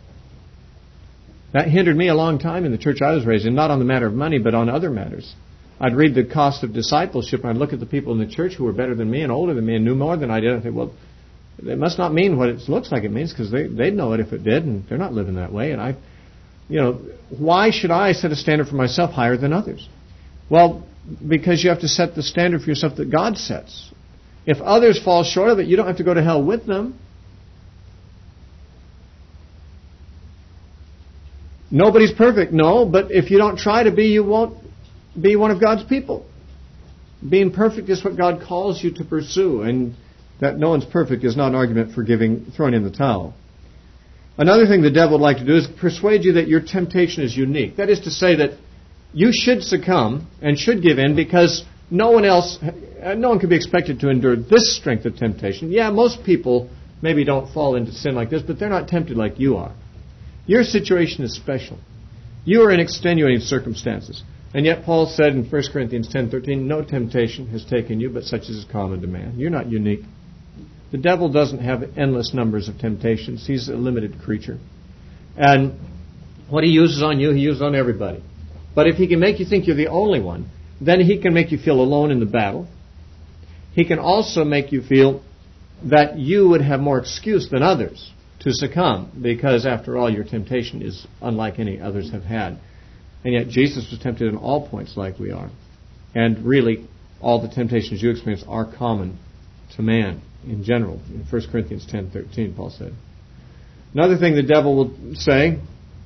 That hindered me a long time in the church I was raised in, not on the matter of money, but on other matters. I'd read the cost of discipleship, and I'd look at the people in the church who were better than me and older than me and knew more than I did. I'd think, well, it must not mean what it looks like it means, because they, they'd know it if it did, and they're not living that way. And I, you know, why should I set a standard for myself higher than others? Well, because you have to set the standard for yourself that God sets. If others fall short of it, you don't have to go to hell with them. Nobody's perfect, no, but if you don't try to be, you won't be one of God's people. Being perfect is what God calls you to pursue, and that no one's perfect is not an argument for giving, throwing in the towel. Another thing the devil would like to do is persuade you that your temptation is unique. That is to say that you should succumb and should give in because no one else, no one can be expected to endure this strength of temptation. Yeah, most people maybe don't fall into sin like this, but they're not tempted like you are. Your situation is special. You are in extenuating circumstances. And yet Paul said in First Corinthians ten thirteen, no temptation has taken you, but such as is common to man. You're not unique. The devil doesn't have endless numbers of temptations. He's a limited creature. And what he uses on you, he uses on everybody. But if he can make you think you're the only one, then he can make you feel alone in the battle. He can also make you feel that you would have more excuse than others to succumb, because after all, your temptation is unlike any others have had. And yet Jesus was tempted in all points like we are. And really, all the temptations you experience are common to man in general. In First Corinthians ten thirteen, Paul said. Another thing the devil will say,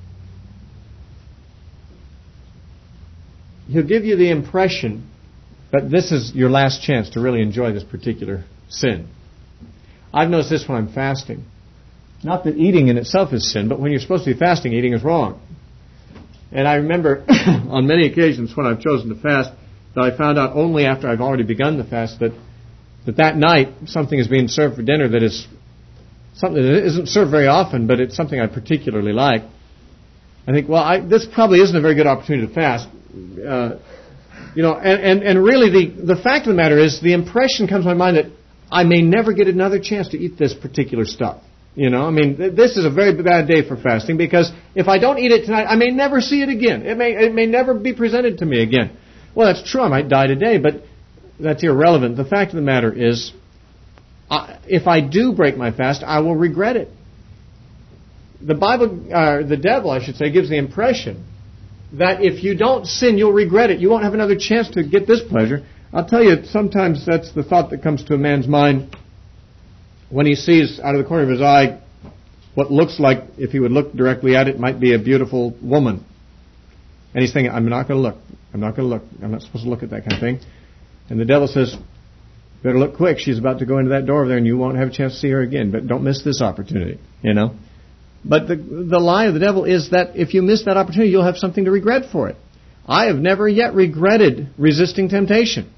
he'll give you the impression that this is your last chance to really enjoy this particular sin. I've noticed this when I'm fasting. Not that eating in itself is sin, but when you're supposed to be fasting, eating is wrong. And I remember on many occasions when I've chosen to fast that I found out only after I've already begun the fast that that, that night something is being served for dinner that is something that isn't served very often, but it's something I particularly like. I think, well, I, this probably isn't a very good opportunity to fast. Uh, you know, and, and, and really the, the fact of the matter is the impression comes to my mind that I may never get another chance to eat this particular stuff. You know, I mean, th- this is a very bad day for fasting, because if I don't eat it tonight, I may never see it again. It may it may never be presented to me again. Well, that's true. I might die today, but that's irrelevant. The fact of the matter is, uh, if I do break my fast, I will regret it. The Bible, uh, the devil, I should say, gives the impression that if you don't sin, you'll regret it. You won't have another chance to get this pleasure. I'll tell you, sometimes that's the thought that comes to a man's mind when he sees out of the corner of his eye what looks like, if he would look directly at it, might be a beautiful woman. And he's thinking, I'm not going to look. I'm not going to look. I'm not supposed to look at that kind of thing. And the devil says, better look quick. She's about to go into that door over there and you won't have a chance to see her again. But don't miss this opportunity, you know. But the the lie of the devil is that if you miss that opportunity, you'll have something to regret for it. I have never yet regretted resisting temptation.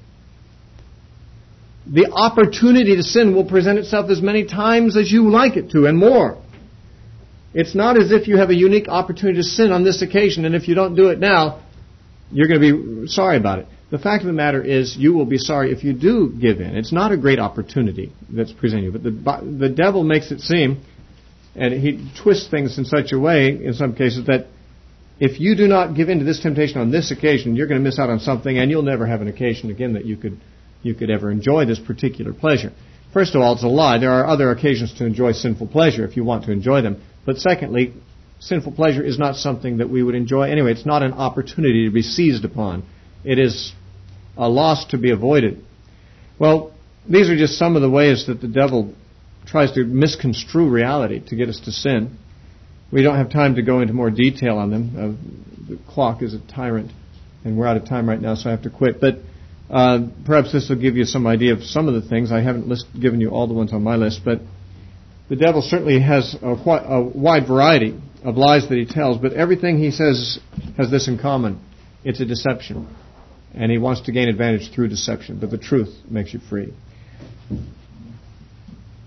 The opportunity to sin will present itself as many times as you like it to, and more. It's not as if you have a unique opportunity to sin on this occasion, and if you don't do it now, you're going to be sorry about it. The fact of the matter is, you will be sorry if you do give in. It's not a great opportunity that's presented you, but the, the devil makes it seem, and he twists things in such a way, in some cases, that if you do not give in to this temptation on this occasion, you're going to miss out on something, and you'll never have an occasion again that you could you could ever enjoy this particular pleasure. First of all, it's a lie. There are other occasions to enjoy sinful pleasure if you want to enjoy them. But secondly, sinful pleasure is not something that we would enjoy anyway. It's not an opportunity to be seized upon. It is a loss to be avoided. Well, these are just some of the ways that the devil tries to misconstrue reality to get us to sin. We don't have time to go into more detail on them. Uh, the clock is a tyrant, and we're out of time right now, so I have to quit. But Uh, perhaps this will give you some idea of some of the things. I haven't list, given you all the ones on my list, but the devil certainly has a, a wide variety of lies that he tells, but everything he says has this in common. It's a deception, and he wants to gain advantage through deception, but the truth makes you free.